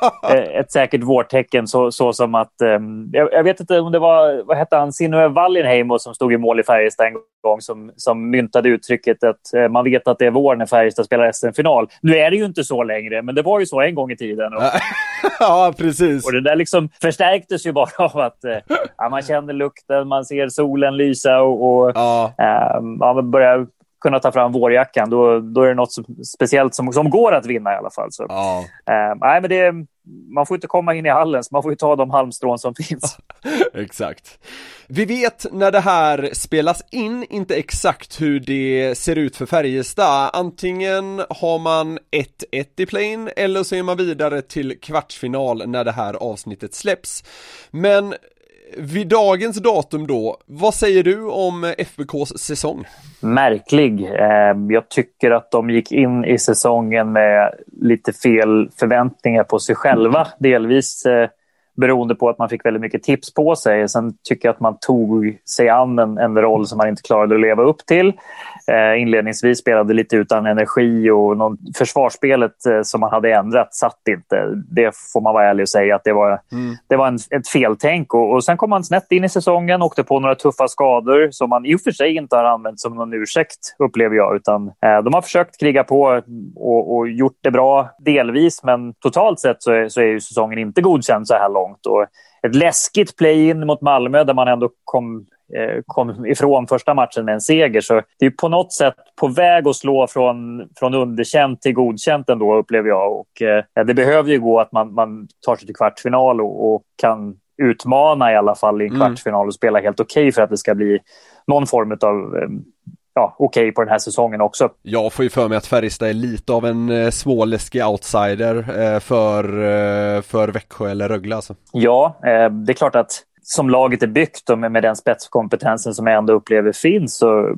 ett säkert vårtecken, så, så som att um, jag, jag vet inte om det var, vad hette han, Sinuhe Wallinheimo som stod i mål i Färjestad en gång, som, som myntade uttrycket att uh, man vet att det är vår när Färjestad spelar S M-final. Nu är det ju inte så längre, men det var ju så en gång i tiden. Och, ja, precis. Och det där liksom förstärktes ju bara av att uh, ja, man känner lukten, man ser solen lysa och, och ja. uh, man börjar kunna ta fram vårjackan, då, då är det något som, speciellt som, som går att vinna i alla fall. Så, ja. uh, nej, men det, man får inte komma in i hallen, så man får ju ta de halmstrån som finns. Exakt. Vi vet när det här spelas in inte exakt hur det ser ut för Färjestad. Antingen har man ett ett i playen, eller så är man vidare till kvartsfinal när det här avsnittet släpps. Men vid dagens datum då, vad säger du om F B K:s säsong? Märklig. Jag tycker att de gick in i säsongen med lite fel förväntningar på sig själva. Delvis beroende på att man fick väldigt mycket tips på sig. Sen tycker jag att man tog sig an en, en roll som man inte klarade att leva upp till. Eh, inledningsvis spelade lite utan energi, och någon, försvarsspelet eh, som man hade ändrat satt inte. Det får man vara ärlig och säga att det var, mm. det var en, ett feltänk. Och, och sen kom man snett in i säsongen, åkte på några tuffa skador som man i och för sig inte har använt som någon ursäkt, upplever jag. Utan eh, de har försökt kriga på och, och gjort det bra delvis, men totalt sett så är, så är ju säsongen inte godkänd så här långt. Och ett läskigt play-in mot Malmö där man ändå kom, eh, kom ifrån första matchen med en seger, så det är på något sätt på väg att slå från, från underkänt till godkänt ändå, upplever jag. Och eh, det behöver ju gå att man, man tar sig till kvartsfinal och, och kan utmana i alla fall i en kvartsfinal och spela helt okej okay för att det ska bli någon form av eh, ja, okej okay på den här säsongen också. Jag får ju för mig att Färjestad är lite av en eh, småläskig outsider eh, för, eh, för Växjö eller Rögle alltså. Ja, eh, det är klart att som laget är byggt och med, med den spetskompetensen som jag ändå upplever finns, så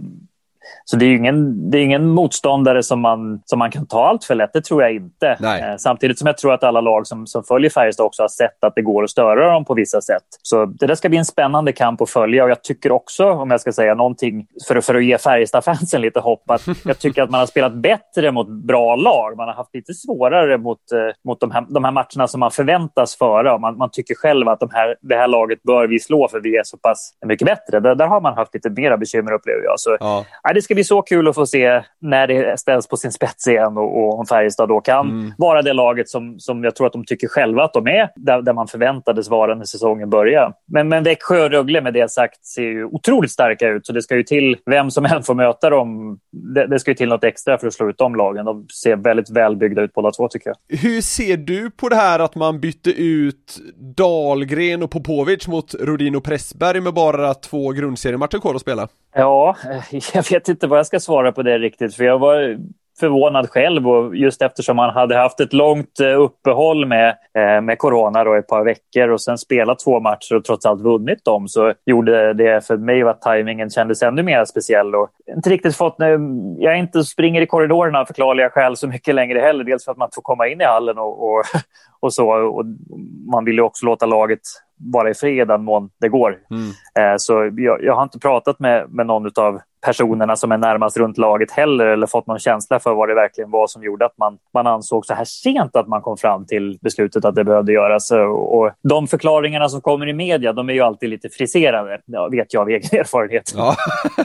Så det är ju ingen, det är ingen motståndare som man, som man kan ta allt för lätt, det tror jag inte. Eh, samtidigt som jag tror att alla lag som, som följer Färjestad också har sett att det går att störa dem på vissa sätt. Så det där ska bli en spännande kamp att följa, och jag tycker också, om jag ska säga någonting för, för att ge Färjestad-fansen lite hopp, att jag tycker att man har spelat bättre mot bra lag. Man har haft lite svårare mot, eh, mot de, här, de här matcherna som man förväntas föra. Man, man tycker själv att de här, det här laget bör vi slå för vi är så pass mycket bättre. Där, där har man haft lite mera bekymmer, upplever jag. Så ja. Ja, det ska bli så kul att få se när det ställs på sin spets igen, och, och om Färjestad då kan mm. vara det laget som, som jag tror att de tycker själva att de är, där, där man förväntades vara när säsongen börjar. Men, men Växjö och Rögle, med det sagt, ser ju otroligt starka ut, så det ska ju till, vem som än får möta dem, det, det ska ju till något extra för att slå ut de lagen. De ser väldigt välbyggda ut båda två, tycker jag. Hur ser du på det här att man bytte ut Dahlgren och Popovic mot Rodin och Pressberg med bara två grundseriematcher kvar att spela? Ja, jag vet inte vad jag ska svara på det riktigt, för jag var förvånad själv, och just eftersom man hade haft ett långt uppehåll med, med corona då, ett par veckor och sen spelat två matcher och trots allt vunnit dem, så gjorde det för mig att tajmingen kändes ännu mer speciell. Och inte riktigt fått, jag inte springer i korridorerna av förklarliga skäl så mycket längre heller, dels för att man får komma in i hallen och, och, och så, och man vill ju också låta laget vara i fred den mån det går. Mm. Så jag, jag har inte pratat med, med någon av personerna som är närmast runt laget heller, eller fått någon känsla för vad det verkligen var som gjorde att man, man ansåg så här sent att man kom fram till beslutet att det behövde göras. Och de förklaringarna som kommer i media, de är ju alltid lite friserade, ja, vet jag av egen erfarenhet. Ja.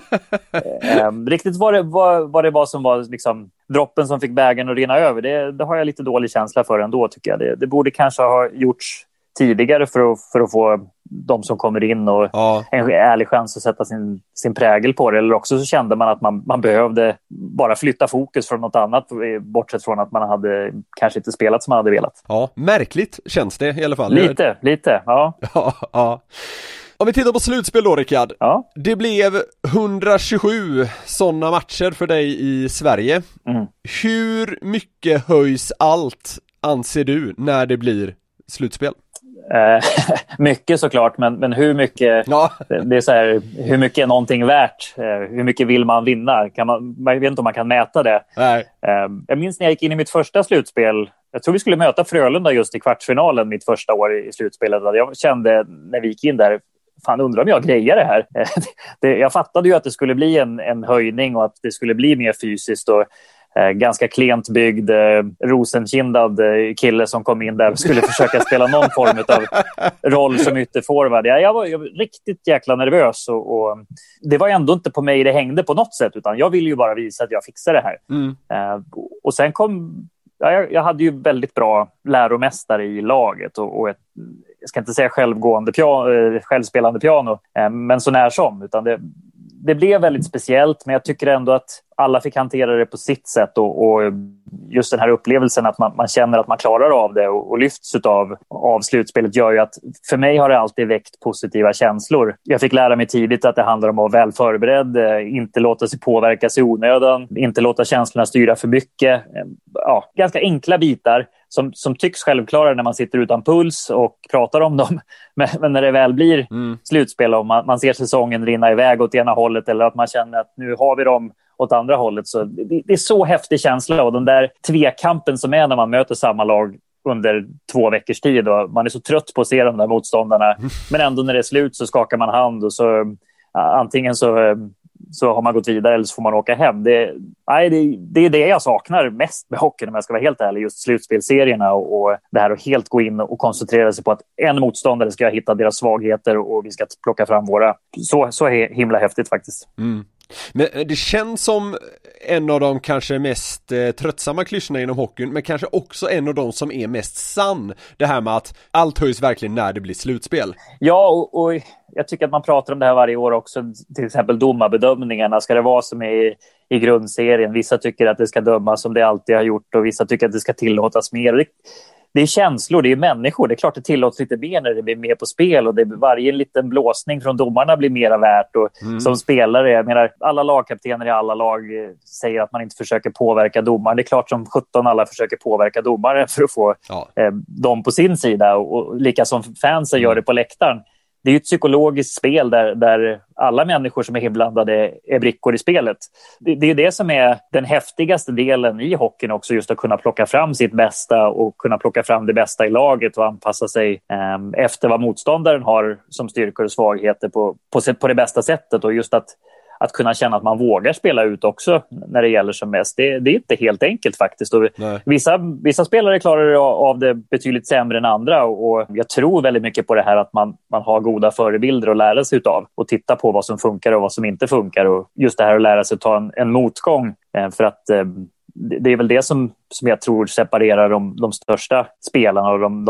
ehm, riktigt vad det, vad, vad det var som var liksom droppen som fick bägaren att rinna över, det, det har jag lite dålig känsla för ändå, tycker jag. Det, det borde kanske ha gjorts tidigare för att, för att få de som kommer in och ja. en ärlig chans att sätta sin, sin prägel på det. Eller också så kände man att man, man behövde bara flytta fokus från något annat, bortsett från att man hade kanske inte spelat som man hade velat. Ja, märkligt känns det i alla fall. Lite, lite, ja. ja, ja. Om vi tittar på slutspel då, Rickard. Ja. Det blev hundratjugosju sådana matcher för dig i Sverige. Mm. Hur mycket höjs allt, anser du, när det blir slutspel? Eh, mycket såklart, men, men hur mycket ja. det, det är så här, hur mycket är någonting värt? Eh, hur mycket vill man vinna? Kan man, jag vet inte om man kan mäta det. Nej. Eh, jag minns när jag gick in i mitt första slutspel. Jag tror vi skulle möta Frölunda just i kvartsfinalen mitt första år i slutspelet. Jag kände när vi gick in där, fan, undrar om jag grejer det här. det, jag fattade ju att det skulle bli en, en höjning och att det skulle bli mer fysiskt och Eh, ganska klent byggd, eh, rosenkindad eh, kille som kom in där och skulle försöka spela någon form av roll som ytterforward. Jag, jag, var, jag var riktigt jäkla nervös och, och det var ändå inte på mig det hängde på något sätt, utan jag ville ju bara visa att jag fixar det här. Mm. Eh, och sen kom, ja, jag, jag hade ju väldigt bra läromästare i laget och, och ett, jag ska inte säga självgående piano, självspelande piano, eh, men så när som, utan det Det blev väldigt speciellt, men jag tycker ändå att alla fick hantera det på sitt sätt och, och just den här upplevelsen att man, man känner att man klarar av det och, och lyfts av, av slutspelet gör ju att för mig har det alltid väckt positiva känslor. Jag fick lära mig tidigt att det handlar om att vara väl förberedd, inte låta sig påverkas i onödan, inte låta känslorna styra för mycket. Ja, ganska enkla bitar som, som tycks självklara när man sitter utan puls och pratar om dem. Men, men när det väl blir mm. slutspel och man, man ser säsongen rinna iväg åt ena hållet eller att man känner att nu har vi dem åt andra hållet. Så det, det är så häftig känsla, och den där tvekampen som är när man möter samma lag under två veckors tid och man är så trött på att se de där motståndarna. Mm. Men ändå när det är slut så skakar man hand och så antingen så, så har man gått vidare eller så får man åka hem. Det, nej, det, det är det jag saknar mest med hockeyn, om jag ska vara helt ärlig. Just slutspelserierna och, och det här att helt gå in och koncentrera sig på att en motståndare ska hitta deras svagheter och vi ska plocka fram våra. Så, så är himla häftigt faktiskt. Mm. Men det känns som en av de kanske mest eh, tröttsamma klyschorna inom hockeyn, men kanske också en av de som är mest sann. Det här med att allt höjs verkligen när det blir slutspel. Ja, och, och jag tycker att man pratar om det här varje år också. Till exempel domarbedömningarna. Ska det vara som i, i grundserien? Vissa tycker att det ska dömas som det alltid har gjort och vissa tycker att det ska tillåtas mer. Det, det är känslor, det är människor. Det är klart det tillåts lite mer när det blir mer på spel och det, varje liten blåsning från domarna blir mera värt. Och mm. som spelare, jag menar, alla lagkaptener i alla lag säger att man inte försöker påverka domaren. Det är klart som sjutton alla försöker påverka domare för att få ja. eh, dem på sin sida, och, och lika som fansen mm. gör det på läktaren. Det är ju ett psykologiskt spel där, där alla människor som är inblandade är brickor i spelet. Det, det är det som är den häftigaste delen i hockeyn också, just att kunna plocka fram sitt bästa och kunna plocka fram det bästa i laget och anpassa sig eh, efter vad motståndaren har som styrkor och svagheter på, på, på det bästa sättet. Och just att Att kunna känna att man vågar spela ut också när det gäller som mest. Det, det är inte helt enkelt faktiskt. Och vissa, vissa spelare klarar av det betydligt sämre än andra. Och jag tror väldigt mycket på det här att man, man har goda förebilder att lära sig utav. Och titta på vad som funkar och vad som inte funkar. Och just det här att lära sig att ta en, en motgång. För att det är väl det som, som jag tror separerar de, de största spelarna och de, de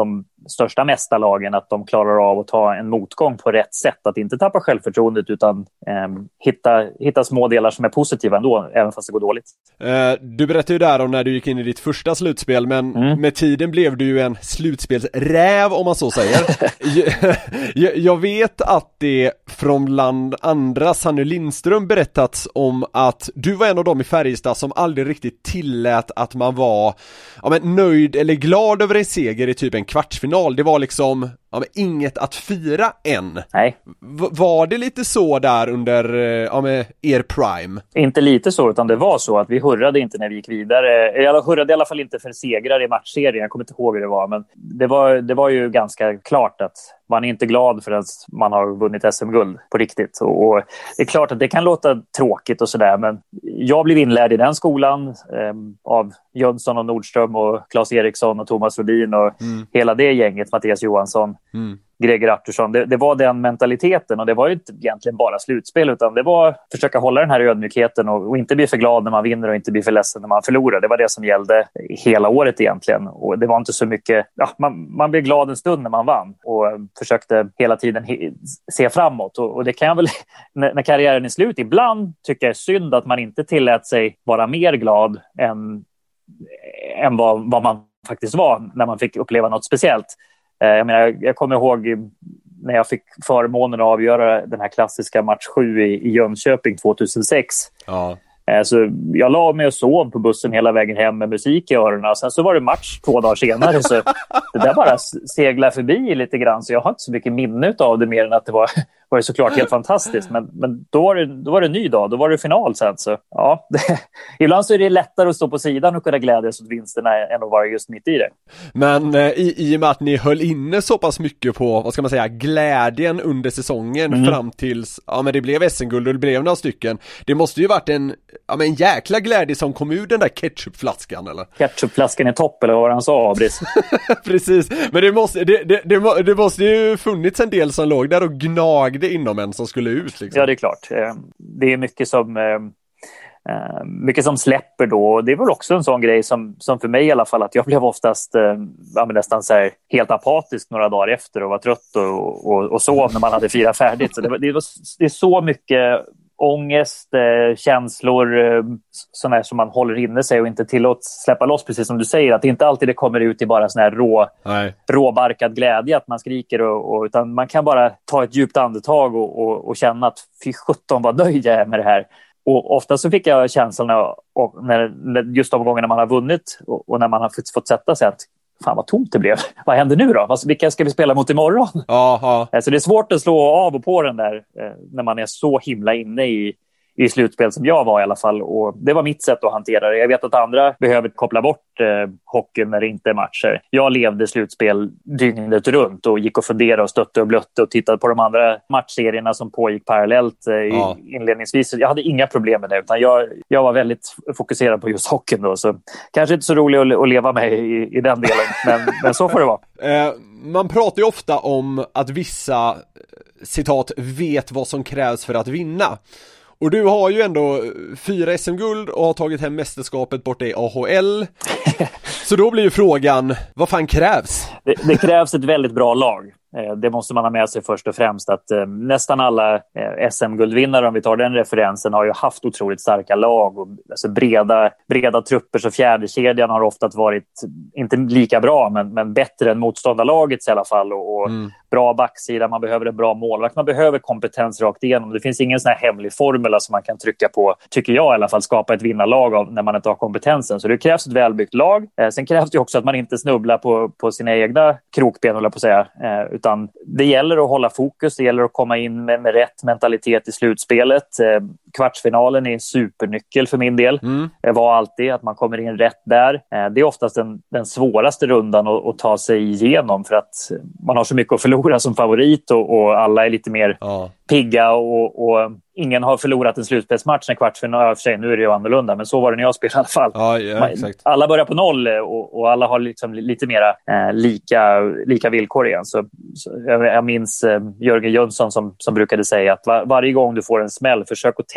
största mästarlagen, att de klarar av att ta en motgång på rätt sätt, att inte tappa självförtroendet utan eh, hitta, hitta små delar som är positiva ändå, även fast det går dåligt. Eh, du berättade ju där om när du gick in i ditt första slutspel, men mm. med tiden blev du ju en slutspelsräv, om man så säger. jag, jag vet att det från bland andra Sanny Lindström berättats om att du var en av dem i Färjestad som aldrig riktigt tillät att man var ja, men, nöjd eller glad över en seger i typ en kvartsfinal. Det var liksom ja, men, inget att fira än. Nej. V- var det lite så där under ja, men, er prime? Inte lite så, utan det var så att vi hurrade inte när vi gick vidare. Jag hurrade i alla fall inte för segrar i matchserien. Jag kommer inte ihåg hur det var, men det var, det var ju ganska klart att man är inte glad för att man har vunnit S M-guld på riktigt. Och det är klart att det kan låta tråkigt och sådär, men jag blev inlärd i den skolan eh, av Jönsson och Nordström och Claes Eriksson och Thomas Rodin och mm. hela det gänget, Mattias Johansson. Mm. Greger Artursson, det, det var den mentaliteten, och det var ju inte egentligen bara slutspel, utan det var att försöka hålla den här ödmjukheten och, och inte bli för glad när man vinner och inte bli för ledsen när man förlorar. Det var det som gällde hela året egentligen, och det var inte så mycket, ja, man, man blev glad en stund när man vann och försökte hela tiden he- se framåt, och, och det kan jag väl, när, när karriären är slut, ibland tycker jag är synd att man inte tillät sig vara mer glad än, än vad, vad man faktiskt var när man fick uppleva något speciellt. Jag, menar, jag kommer ihåg när jag fick förmånen att avgöra den här klassiska match sju i, i Jönköping tjugohundrasex. Ja. Så jag la mig och sov på bussen hela vägen hem med musik i öronen. Sen så var det match två dagar senare. Så det där bara seglar förbi lite grann. Så jag har inte så mycket minne av det, mer än att det var, var det såklart helt fantastiskt. Men, men då, var det, då var det en ny dag. Då var det final sen. Så, ja, det, ibland så är det lättare att stå på sidan och kunna glädjas åt vinsterna än att vara just mitt i det. Men eh, i, i och med att ni höll inne så pass mycket på, vad ska man säga, glädjen under säsongen mm. fram tills ja, men det blev S M-guld och det blev några stycken. Det måste ju varit en Ja, men en jäkla glädje som kom ur den där ketchupflaskan, eller? Ketchupflaskan är topp, eller vad han sa, Abris. Precis, men det måste, det, det, det, det måste ju funnits en del som låg där och gnagde inom en som skulle ut. Liksom. Ja, det är klart. Det är mycket som, mycket som släpper då. Det är väl också en sån grej som, som för mig i alla fall, att jag blev oftast ja, nästan så här, helt apatisk några dagar efter och var trött och, och, och sov när man hade firat färdigt. Så det, det, var, det är så mycket ångest, eh, känslor eh, sådana här som man håller inne sig och inte tillåts släppa loss, precis som du säger, att det inte alltid det kommer ut i bara sån här rå, råbarkad glädje att man skriker och, och, utan man kan bara ta ett djupt andetag och, och, och känna att fy sjutton vad nöjd jag är med det här. Och ofta så fick jag känslan och när, när, just de gångerna man har vunnit och, och när man har fått, fått sätta sig att fan vad tomt det blev. Vad händer nu då? Vilka ska vi spela mot imorgon? Aha. Så det är svårt att slå av och på den där eh, när man är så himla inne i, i slutspel som jag var i alla fall. Och det var mitt sätt att hantera det. Jag vet att andra behöver koppla bort eh, hockeyn när det inte är matcher. Jag levde slutspel dygnet runt och gick och funderade och stötte och blötte och tittade på de andra matchserierna som pågick parallellt eh, ja. inledningsvis. Jag hade inga problem med det, utan jag, jag var väldigt fokuserad på just hockeyn då. Så kanske inte så roligt att, att leva med i, i den delen, men, men så får det vara. Eh, man pratar ju ofta om att vissa, citat, vet vad som krävs för att vinna. Och du har ju ändå fyra S M-guld och har tagit hem mästerskapet borta i A H L. Så då blir ju frågan, vad fan krävs? Det, det krävs ett väldigt bra lag. Det måste man ha med sig först och främst, att eh, nästan alla eh, S M-guldvinnare, om vi tar den referensen, har ju haft otroligt starka lag och alltså breda, breda trupper, så fjärdekedjan har ofta varit inte lika bra men, men bättre än motståndarlagets i alla fall, och, och mm. bra backsida, man behöver en bra målvakt, man behöver kompetens rakt igenom. Det finns ingen sån här hemlig formula som man kan trycka på, tycker jag i alla fall, skapa ett vinnarlag av när man inte har kompetensen. Så det krävs ett välbyggt lag. Eh, sen krävs det också att man inte snubblar på, på sina egna krokben, håller jag på att säga, eh, utan det gäller att hålla fokus, det gäller att komma in med, med rätt mentalitet i slutspelet. Eh, kvartsfinalen är en supernyckel för min del. Mm. Det var alltid att man kommer in rätt där. Eh, det är oftast den, den svåraste rundan att, att ta sig igenom, för att man har så mycket att förlora som favorit och, och alla är lite mer ja. pigga och, och ingen har förlorat en slutspelsmatch, en kvartsfinal. För sig, nu är det ju annorlunda, men så var det när jag spelade i alla fall. Ja, ja, exakt. Alla börjar på noll och, och alla har liksom lite mera eh, lika, lika villkor igen. Så, så jag, jag minns eh, Jörgen Jönsson som, som brukade säga att var, varje gång du får en smäll, försök att tänka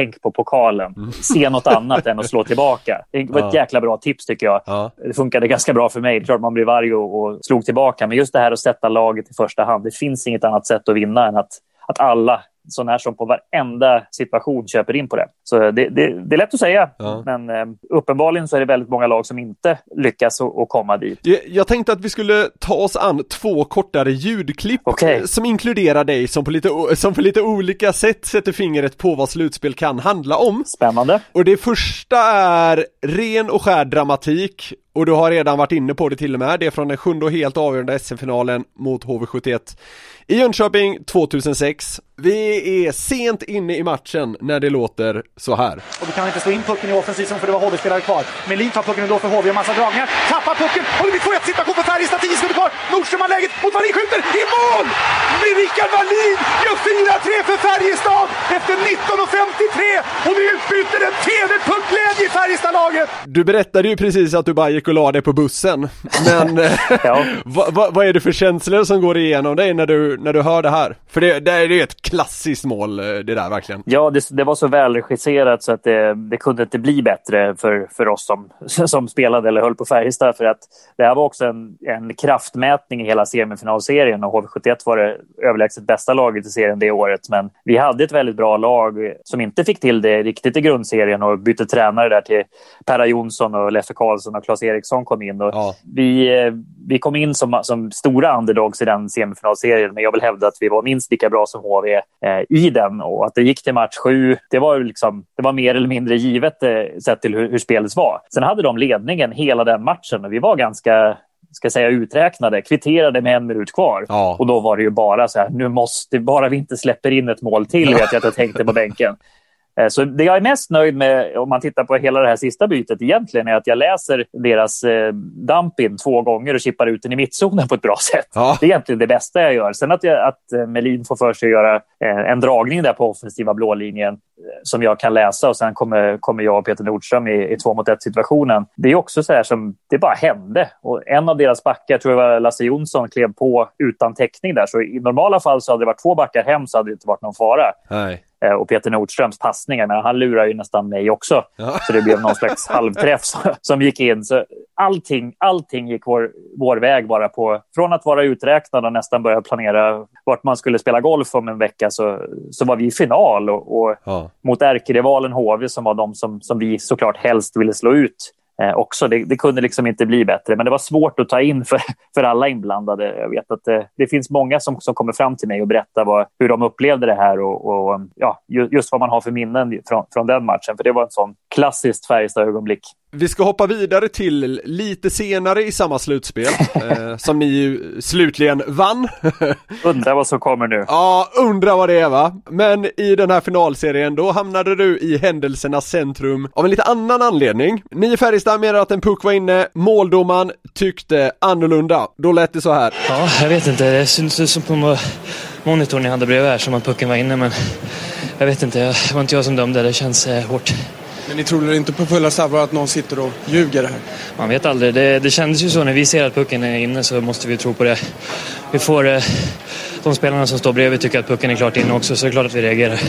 tänk på pokalen. Mm. Se något annat än att slå tillbaka. Det var ett ja. jäkla bra tips tycker jag. Ja. Det funkade ganska bra för mig. Det är klart man blev arg och, och slog tillbaka. Men just det här att sätta laget i första hand. Det finns inget annat sätt att vinna än att, att alla sån här som på varenda situation köper in på det. Så det, det, det är lätt att säga. Ja. Men eh, uppenbarligen så är det väldigt många lag som inte lyckas att komma dit. Jag, jag tänkte att vi skulle ta oss an två kortare ljudklipp okay. som inkluderar dig som på, lite, som på lite olika sätt sätter fingret på vad slutspel kan handla om. Spännande. Och det första är ren och skär dramatik. Och du har redan varit inne på det till och med. Det är från den sjunde och helt avgörande S M-finalen mot H V sjuttioett i Jönköping tjugohundrasex. Vi är sent inne i matchen när det låter så här. Och vi kan inte slå in pucken i offensiv som för det var H V-spelare kvar. Melin tar pucken då för H V och massa dragningar. Tappar pucken och det blir två ett situation för Färjestad. tio sekunder kvar. Nordström har läget mot Wallin, skjuter i mål! Med Rickard Wallin gör fyra tre för Färjestad efter nitton femtiotre. Och det utbyter en T V-puckglädje i Färjestad-laget. Du berättade ju precis att du bara gick och la dig på bussen. Men ja. vad, vad, vad är det för känslor som går igenom dig när du, när du hör det här? För det, det är ju ett klassiskt mål, det där verkligen. Ja, det, det var så välregisserat så att det, det kunde inte bli bättre för, för oss som, som spelade eller höll på Färjestad. För att det här var också en, en kraftmätning i hela semifinalserien och H V sjuttioett var det överlägset bästa laget i serien det året. Men vi hade ett väldigt bra lag som inte fick till det riktigt i grundserien och bytte tränare där till Perra Jonsson och Leffe Karlsson och Claes Eriksson kom in. Och ja. vi, vi kom in som, som stora underdogs i den semifinalserien, men jag vill hävda att vi var minst lika bra som H V eh, i den och att det gick till match sju, det var liksom, det var mer eller mindre givet eh, sett till hur, hur spelet var. Sen hade de ledningen hela den matchen och vi var ganska, ska säga, uträknade, kvitterade med en minut kvar. Ja. Och då var det ju bara så här, nu måste, bara vi inte släpper in ett mål till, vet jag att jag tänkte på bänken. Så det jag är mest nöjd med om man tittar på hela det här sista bytet egentligen är att jag läser deras eh, dump-in två gånger och chippar ut den i mittzonen på ett bra sätt. Ja. Det är egentligen det bästa jag gör. Sen att, jag, att Melin får för sig att göra eh, en dragning där på offensiva blålinjen eh, som jag kan läsa och sen kommer, kommer jag och Peter Nordström i, i två mot ett situationen. Det är också så här som det bara hände. Och en av deras backar, tror jag var Lasse Jonsson, klev på utan täckning där. Så i normala fall så hade det varit två backar hem så hade det inte varit någon fara. Nej. Och Peter Nordströms passningar, men han lurar ju nästan mig också. Ja. Så det blev någon slags halvträff som, som gick in. Så allting, allting gick vår, vår väg bara på. Från att vara uträknad och nästan börja planera vart man skulle spela golf om en vecka så, så var vi i final. Och, och ja. mot ärkerivalen H V som var de som, som vi såklart helst ville slå ut. Eh, också. Det, det kunde liksom inte bli bättre, men det var svårt att ta in för, för alla inblandade. Jag vet att det, det finns många som, som kommer fram till mig och berättar vad, hur de upplevde det här och, och ja, just vad man har för minnen från, från den matchen, för det var en sån klassiskt Färjestad-ögonblick. Vi ska hoppa vidare till lite senare i samma slutspel eh, som ni ju slutligen vann. Undrar vad som kommer nu. Ja, undrar vad det är, va? Men i den här finalserien då hamnade du i händelsernas centrum av en lite annan anledning. Ni i Färjestad menar att en puck var inne, måldomaren tyckte annorlunda. Då lät det så här. Ja, jag vet inte. Det syns som på monitorn jag hade bredvid här som att pucken var inne, men jag vet inte. Det var inte jag som dömde. Det känns eh, hårt. Men ni tror inte på fulla allvar att någon sitter och ljuger här? Man vet aldrig. Det, det kändes ju så när vi ser att pucken är inne, så måste vi tro på det. Vi får eh, de spelarna som står bredvid tycker att pucken är klart inne också, så det är klart att vi reagerar.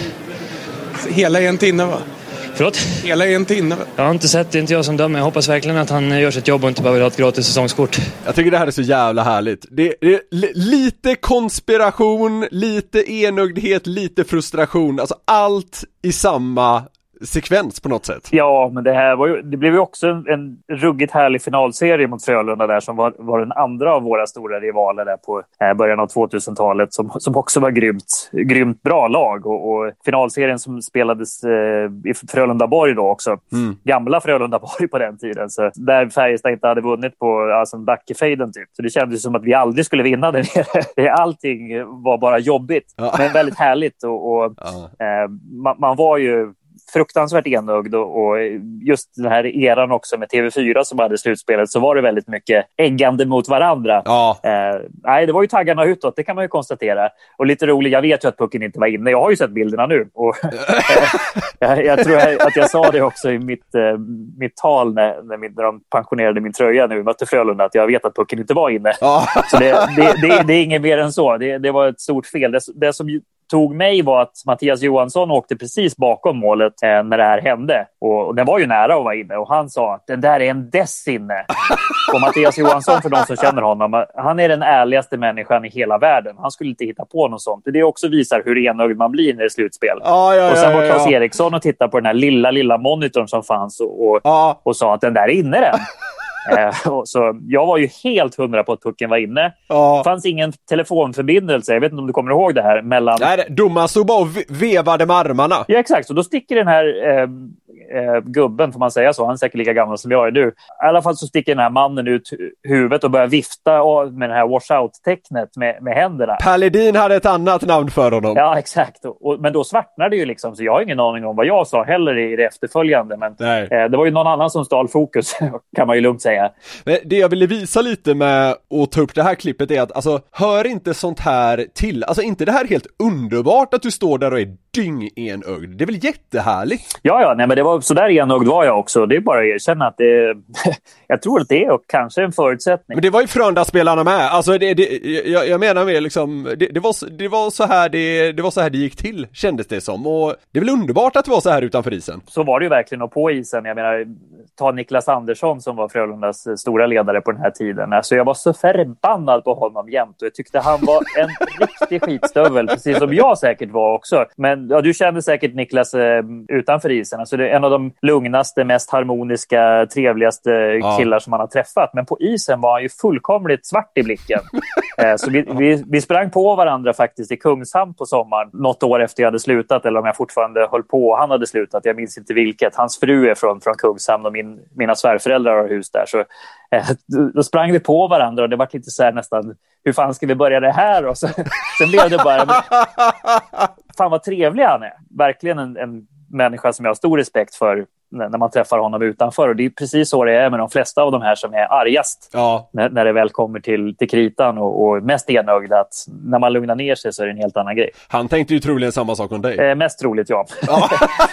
Hela är inte inne, va? Förlåt? Hela är inte inne, va? Jag har inte sett, det är inte jag som dömer. Jag hoppas verkligen att han gör sitt jobb och inte bara vill ha ett gratis säsongskort. Jag tycker det här är så jävla härligt. Det, det är li- lite konspiration, lite enögdhet, lite frustration. Alltså allt i samma sekvens på något sätt. Ja, men det här var ju, det blev ju också en, en ruggigt härlig finalserie mot Frölunda där som var, var den andra av våra stora rivaler där på eh, början av tvåtusentalet som, som också var grymt, grymt bra lag och, och finalserien som spelades eh, i Frölunda-Borg då också. Mm. Gamla Frölunda-Borg på den tiden, så där Färjestad inte hade vunnit på alltså en backefejden typ. Så det kändes som att vi aldrig skulle vinna där nere. Allting var bara jobbigt, ja. Men väldigt härligt och, och ja. eh, man, man var ju fruktansvärt enögd och, och just den här eran också med T V fyra som hade slutspelet, så var det väldigt mycket äggande mot varandra. Ja. Eh, nej, det var ju taggarna utåt, det kan man ju konstatera. Och lite roligt, jag vet ju att pucken inte var inne. Jag har ju sett bilderna nu. Och jag, jag tror att jag sa det också i mitt, eh, mitt tal när, när, min, när de pensionerade min tröja nu mötte Frölunda, att jag vet att pucken inte var inne. Ja. Så det, det, det, det är inget mer än så. Det, det var ett stort fel. Det, det som tog mig var att Mattias Johansson åkte precis bakom målet eh, när det här hände. Och, och den var ju nära att vara inne. Och han sa att den där är en dess inne. Och Mattias Johansson, för de som känner honom, han är den ärligaste människan i hela världen. Han skulle inte hitta på något sånt. Det också visar hur enögd man blir när det är slutspel. Ah, ja, och sen ja, var Claes ja. Eriksson och tittade på den här lilla, lilla monitorn som fanns och, och, ah. och sa att den där är inne den. eh, så jag var ju helt hundra på att pucken var inne. Ah. Det fanns ingen telefonförbindelse, jag vet inte om du kommer ihåg det här. Mellan... Nej, domaren stod bara och vevade med armarna. Ja, exakt. Så då sticker den här eh, eh, gubben, får man säga så, han är säkert lika gammal som jag är nu. I alla fall så sticker den här mannen ut huvudet och börjar vifta med det här washout-tecknet med, med händerna. Per Ledin hade ett annat namn för honom. Ja, exakt. Och, och, men då svartnar det ju liksom, så jag har ingen aning om vad jag sa heller i det efterföljande. Men eh, det var ju någon annan som stal fokus, kan man ju lugnt säga. Men det jag ville visa lite med att ta upp det här klippet är att, alltså, hör inte sånt här till? Alltså, inte det här helt underbart att du står där och är dyng-enögd? Det är väl jättehärligt? Ja, ja, nej, men det var så där enögd var jag också. Det är bara att erkänna att det jag tror att det är och kanske en förutsättning. Men det var ju Frölunda-spelarna med. Alltså, det, det, jag, jag menar med liksom, det, det, var, det, var så här det, det var så här det gick till, kändes det som. Och det är väl underbart att det var så här utanför isen? Så var det ju verkligen, och på isen. Jag menar, ta Niklas Andersson som var Frölundas stora ledare på den här tiden. Alltså, jag var så förbannad på honom jämt och jag tyckte han var en riktig skitstövel, precis som jag säkert var också. Men ja, du kände säkert Niklas eh, utanför isen. Alltså, det är en av de lugnaste, mest harmoniska, trevligaste ja. killar som man har träffat. Men på isen var han ju fullkomligt svart i blicken. eh, så vi, vi, vi sprang på varandra faktiskt i Kungshamn på sommaren. Något år efter jag hade slutat, eller om jag fortfarande höll på och han hade slutat. Jag minns inte vilket. Hans fru är från, från Kungshamn och min, mina svärföräldrar har hus där. Så eh, då sprang vi på varandra och det var lite så här nästan, hur fan ska vi börja det här? Och så, sen blev det bara, men, fan vad trevlig han är. Verkligen en, en människa som jag har stor respekt för när man träffar honom utanför. Och det är precis så det är med de flesta av de här som är argast. Ja. När, när det väl kommer till, till kritan och, och mest enögda, att när man lugnar ner sig så är det en helt annan grej. Han tänkte ju troligen samma sak om dig. Eh, mest troligt, ja. ja.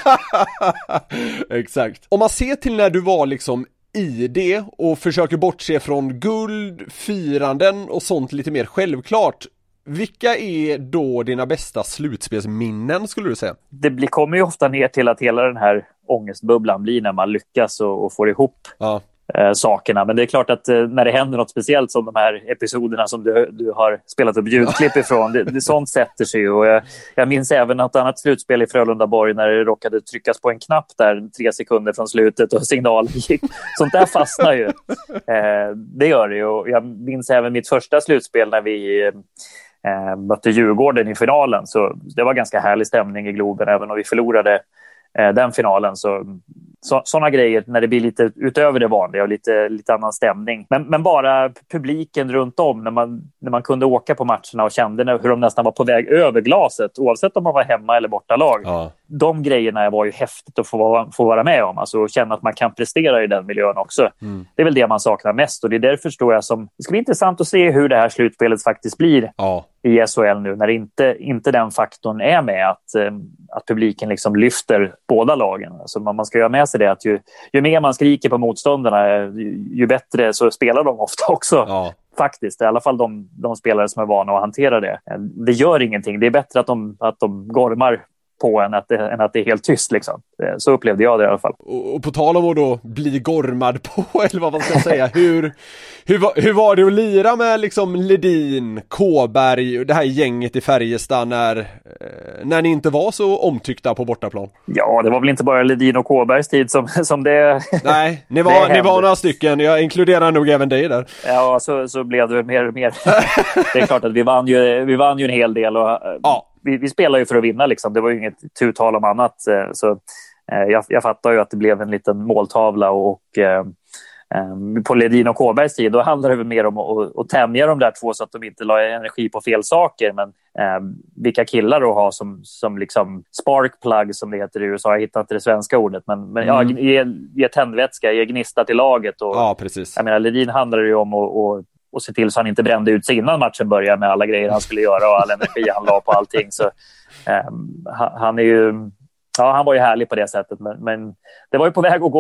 Exakt. Om man ser till när du var liksom i det och försöker bortse från guld, firanden och sånt lite mer självklart. Vilka är då dina bästa slutspelsminnen, skulle du säga? Det blir, kommer ju ofta ner till att hela den här ångestbubblan blir när man lyckas och, och får ihop ja. eh, sakerna. Men det är klart att eh, när det händer något speciellt som de här episoderna som du, du har spelat upp ljudklipp ifrån, det, det, sånt sätter sig ju. Och jag, jag minns även något annat slutspel i Frölundaborg när det råkade tryckas på en knapp där tre sekunder från slutet och signalen gick. Sånt där fastnar ju. Eh, det gör det ju. Och jag minns även mitt första slutspel när vi... Eh, Eh, mötte Djurgården i finalen, så det var ganska härlig stämning i Globen även om vi förlorade eh, den finalen. Så, så sådana grejer när det blir lite utöver det vanliga och lite, lite annan stämning, men, men bara publiken runt om när man, när man kunde åka på matcherna och kände hur de nästan var på väg över glaset, oavsett om man var hemma eller bortalag. Ja. De grejerna var ju häftigt att få, få vara med om, alltså känna att man kan prestera i den miljön också. Mm. Det är väl det man saknar mest, och det är därför tror jag som det ska bli intressant att se hur det här slutspelet faktiskt blir. Ja. I S H L nu, när inte, inte den faktorn är med att, eh, att publiken liksom lyfter båda lagen. Alltså man, man ska göra med sig det att ju, ju mer man skriker på motståndarna, ju, ju bättre så spelar de ofta också. Ja. Faktiskt, i alla fall de, de spelare som är vana att hantera det. Det gör ingenting, det är bättre att de, att de gormar på än att, det, än att det är helt tyst liksom. Så upplevde jag det i alla fall. Och, och på tal om att då bli gormad på, eller vad man ska säga, hur, hur, var, hur var det att lira med liksom Ledin, Kåberg och det här gänget i Färjestad när, när ni inte var så omtyckta på bortaplan? Ja, det var väl inte bara Ledin och Kåbergs tid som, som det... Nej, ni var, ni var några stycken, jag inkluderar nog även dig där. Ja, så, så blev det mer och mer. Det är klart att vi vann ju, vi vann ju en hel del och... Ja. Vi, vi spelar ju för att vinna liksom. Det var ju inget tutal om annat, så eh, jag, jag fattar ju att det blev en liten måltavla och eh, eh, på Ledin och Kåbergs tid då handlar det väl mer om att, att tämja de där två så att de inte la energi på fel saker, men eh, vilka killar att ha som, som liksom sparkplug som det heter i U S A, jag hittar inte det svenska ordet, men, men mm. ja, ge, ge tändvätska, ge gnista till laget och, ja, precis. Jag menar, Ledin handlar det ju om att och, och se till så han inte brände ut sig innan matchen börjar med alla grejer han skulle göra och all energi han la på allting. Så eh, han är ju, ja, han var ju härlig på det sättet, men, men det var ju på väg att gå,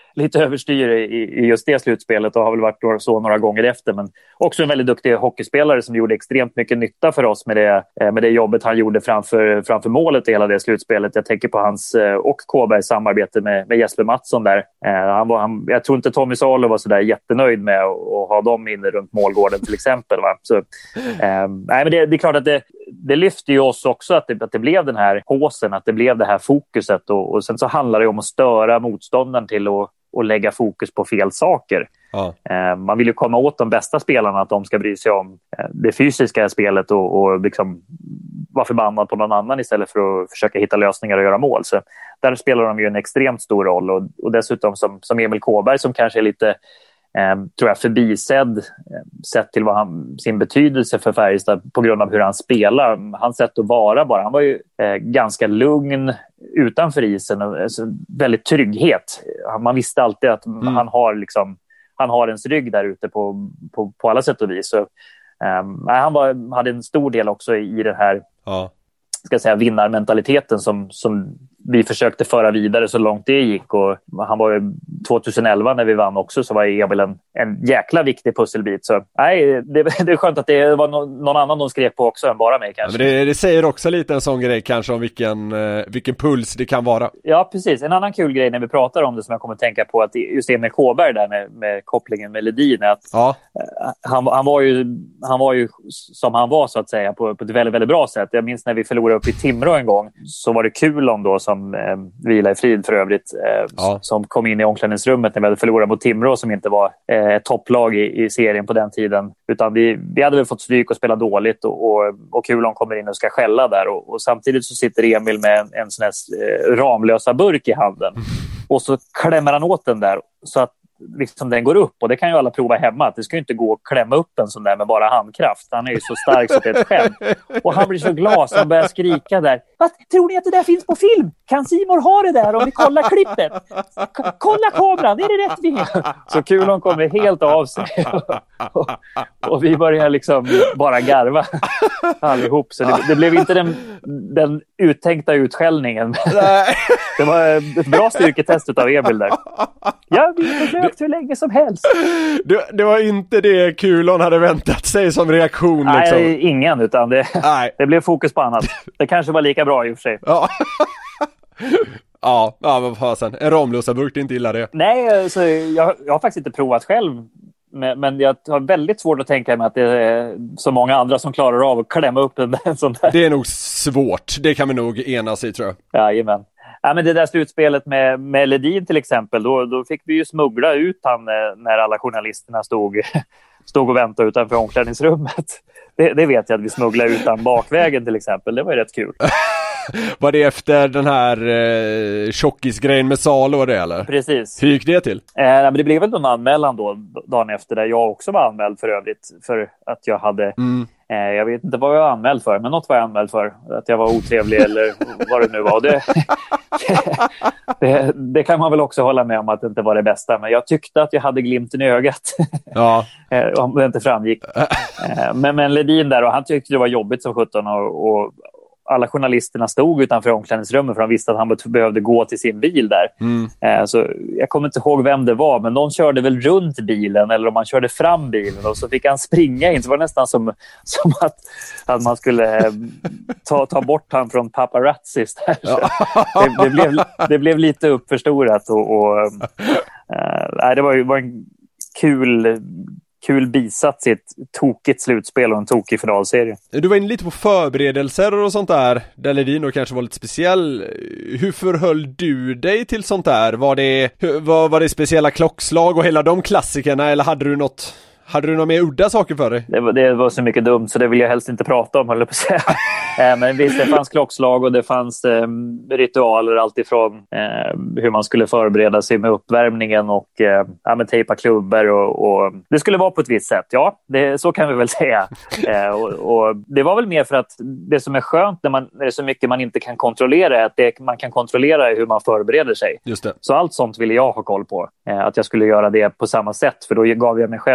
lite överstyr i, i just det slutspelet och har väl varit så några gånger efter. Men också en väldigt duktig hockeyspelare som gjorde extremt mycket nytta för oss med det, med det jobbet han gjorde framför, framför målet i hela det slutspelet. Jag tänker på hans och Kåbergs samarbete med, med Jesper Mattsson där. Han var, han, jag tror inte Tommy Salo var så där jättenöjd med att, att ha dem inne runt målgården till exempel. Va? Så, eh, nej, men det, det är klart att det, det lyfter ju oss också att det, att det blev den här håsen, att det blev det här fokuset. Och, och sen så handlar det om att störa motståndaren till att och lägga fokus på fel saker. Ja. Eh, man vill ju komma åt de bästa spelarna, att de ska bry sig om eh, det fysiska spelet och, och liksom vara förbannad på någon annan istället för att försöka hitta lösningar och göra mål. Så där spelar de ju en extremt stor roll och, och dessutom som, som Emil Kåberg som kanske är lite eh, tror jag förbisedd eh, sett till vad han, sin betydelse för Färjestad på grund av hur han spelar. Hans sätt att vara bara. Han var ju eh, ganska lugn utanför isen och alltså, väldigt trygghet. Man visste alltid att mm. han har liksom han har ens rygg där ute på, på, på alla sätt och vis. Så, um, han var, hade en stor del också i, i den här ja. ska jag säga, vinnarmentaliteten som, som vi försökte föra vidare så långt det gick. Och han var ju tjugoelva när vi vann också, så var Emil en, en jäkla viktig pusselbit. Så nej, det, det är skönt att det var no, någon annan de skrev på också än bara mig kanske. Ja, det, det säger också lite en sån grej kanske om vilken, eh, vilken puls det kan vara. Ja, precis. En annan kul grej när vi pratar om det som jag kommer att tänka på, att just det med Kåberg där med, med kopplingen med Ledin, att ja. eh, han, han, var ju, han var ju som han var så att säga på, på ett väldigt, väldigt bra sätt. Jag minns när vi förlorade upp i Timrå en gång, så var det kul om då som eh, vila i frid för övrigt eh, ja. som kom in i omklädningsrummet när vi hade förlorat mot Timrå som inte var eh, ett topplag i, i serien på den tiden, utan vi, vi hade väl fått stryk och spela dåligt och, och, och Kulon kommer in och ska skälla där och, och samtidigt så sitter Emil med en, en sån här eh, ramlösa burk i handen och så klämmer han åt den där så att liksom den går upp, och det kan ju alla prova hemma, att det ska ju inte gå att klämma upp en sån där med bara handkraft. Han är ju så stark så att det är ett skämt. Och han blir så glad så han börjar skrika där. Vad tror ni att det där finns på film? Kan Simon ha det där om vi kollar klippet? K- kolla kameran, är det rätt vinkel? Så Kulon kommer helt av sig. och, och vi börjar liksom bara garva allihop. Så det, det blev inte den, den uttänkta utskällningen. Det var ett bra styrketest av Emil där. Ja, vi försökt hur länge som helst. Det, det var inte det Kulon hade väntat sig som reaktion. Nej, liksom. ingen, utan det, Nej. det blev fokus på annat. Det kanske var lika bra i och för sig. Ja, ja, ja vad fasen. En ramlösa-burk, det är inte illa det. Nej, alltså, jag, jag har faktiskt inte provat själv. Men, men jag har väldigt svårt att tänka mig att det är så många andra som klarar av att klämma upp en, en sån där. Det är nog svårt. Det kan vi nog enas i, tror jag. Jajamän. Ja, men det där slutspelet med, med Ledin till exempel, då, då fick vi ju smuggla ut han när alla journalisterna stod, stod och väntade utanför omklädningsrummet. Det, det vet jag att vi smugglade ut han bakvägen till exempel. Det var ju rätt kul. Var det efter den här eh, tjockisgrejen med Salo och det, eller? Precis. Hur gick det till? Eh, men det blev väl någon anmälan då, dagen efter, där jag också var anmäld för övrigt. För att jag hade, mm. eh, jag vet inte vad jag var anmäld för, men något var jag anmäld för. Att jag var otrevlig eller vad det nu var. Det, det, det kan man väl också hålla med om att det inte var det bästa. Men jag tyckte att jag hade glimten i ögat. Ja. eh, om det inte framgick. Eh, men, men Ledin där, och han tyckte det var jobbigt som sjutton och... och alla journalisterna stod utanför omklädningsrummet för de visste att han behövde gå till sin bil där. Mm. Eh, så jag kommer inte ihåg vem det var, men någon körde väl runt bilen eller om man körde fram bilen och så fick han springa in. Så var det nästan som, som att, att man skulle eh, ta, ta bort han från paparazzis där. Ja. Det, det, blev, det blev lite uppförstorat och, och eh, det var ju var en kul... kul bisats i ett tokigt slutspel och en tokig finalserie. Du var inne lite på förberedelser och sånt där, där Ledin då kanske var lite speciell. Hur förhöll du dig till sånt där? Var det, var, var det speciella klockslag och hela de klassikerna, eller hade du något... Hade du några mer udda saker för dig? Det var, det var så mycket dumt så det vill jag helst inte prata om, höll jag på att säga. eh, men visst, det fanns klockslag och det fanns eh, ritualer alltifrån eh, hur man skulle förbereda sig med uppvärmningen och eh, ja, med tejpa klubbor och, och det skulle vara på ett visst sätt. Ja, det, så kan vi väl säga. Eh, och, och det var väl mer för att det som är skönt när, man, när det är så mycket man inte kan kontrollera är att det man kan kontrollera hur man förbereder sig. Just det. Så allt sånt ville jag ha koll på. Eh, att jag skulle göra det på samma sätt, för då gav jag mig själv förberedelse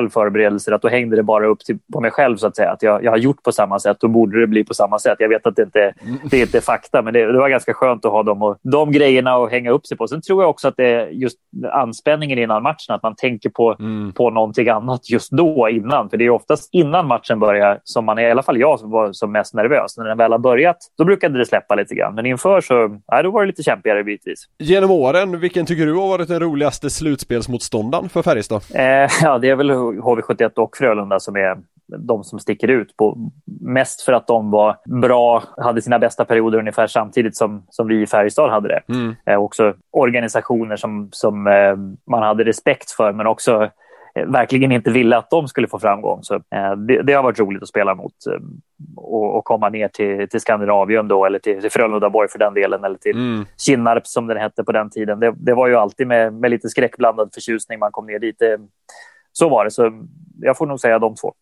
förberedelser, att då hängde det bara upp till, på mig själv så att säga, att jag, jag har gjort på samma sätt, då borde det bli på samma sätt. Jag vet att det inte, det är inte fakta, men det, det var ganska skönt att ha dem och de grejerna att hänga upp sig på. Sen tror jag också att det är just anspänningen innan matchen, att man tänker på, mm. på någonting annat just då innan, för det är oftast innan matchen börjar som man är, i alla fall jag som var som mest nervös. När den väl har börjat, då brukade det släppa lite grann, men inför så, ja, då var det lite kämpigare bitvis. Genom åren, vilken tycker du har varit den roligaste slutspelsmotståndaren för Färjestad? Eh, ja, det är väl H V sjuttioett och Frölunda som är de som sticker ut på, mest för att de var bra, hade sina bästa perioder ungefär samtidigt som, som vi i Färjestad hade det. Mm. Eh, också organisationer som, som eh, man hade respekt för, men också eh, verkligen inte ville att de skulle få framgång. Så eh, det, det har varit roligt att spela mot eh, och, och komma ner till, till Skandinavien då, eller till, till Frölundaborg för den delen, eller till mm. Kinnarp som den hette på den tiden. Det, det var ju alltid med, med lite skräckblandad förtjusning man kom ner dit. Eh, så var det, så jag får nog säga de två.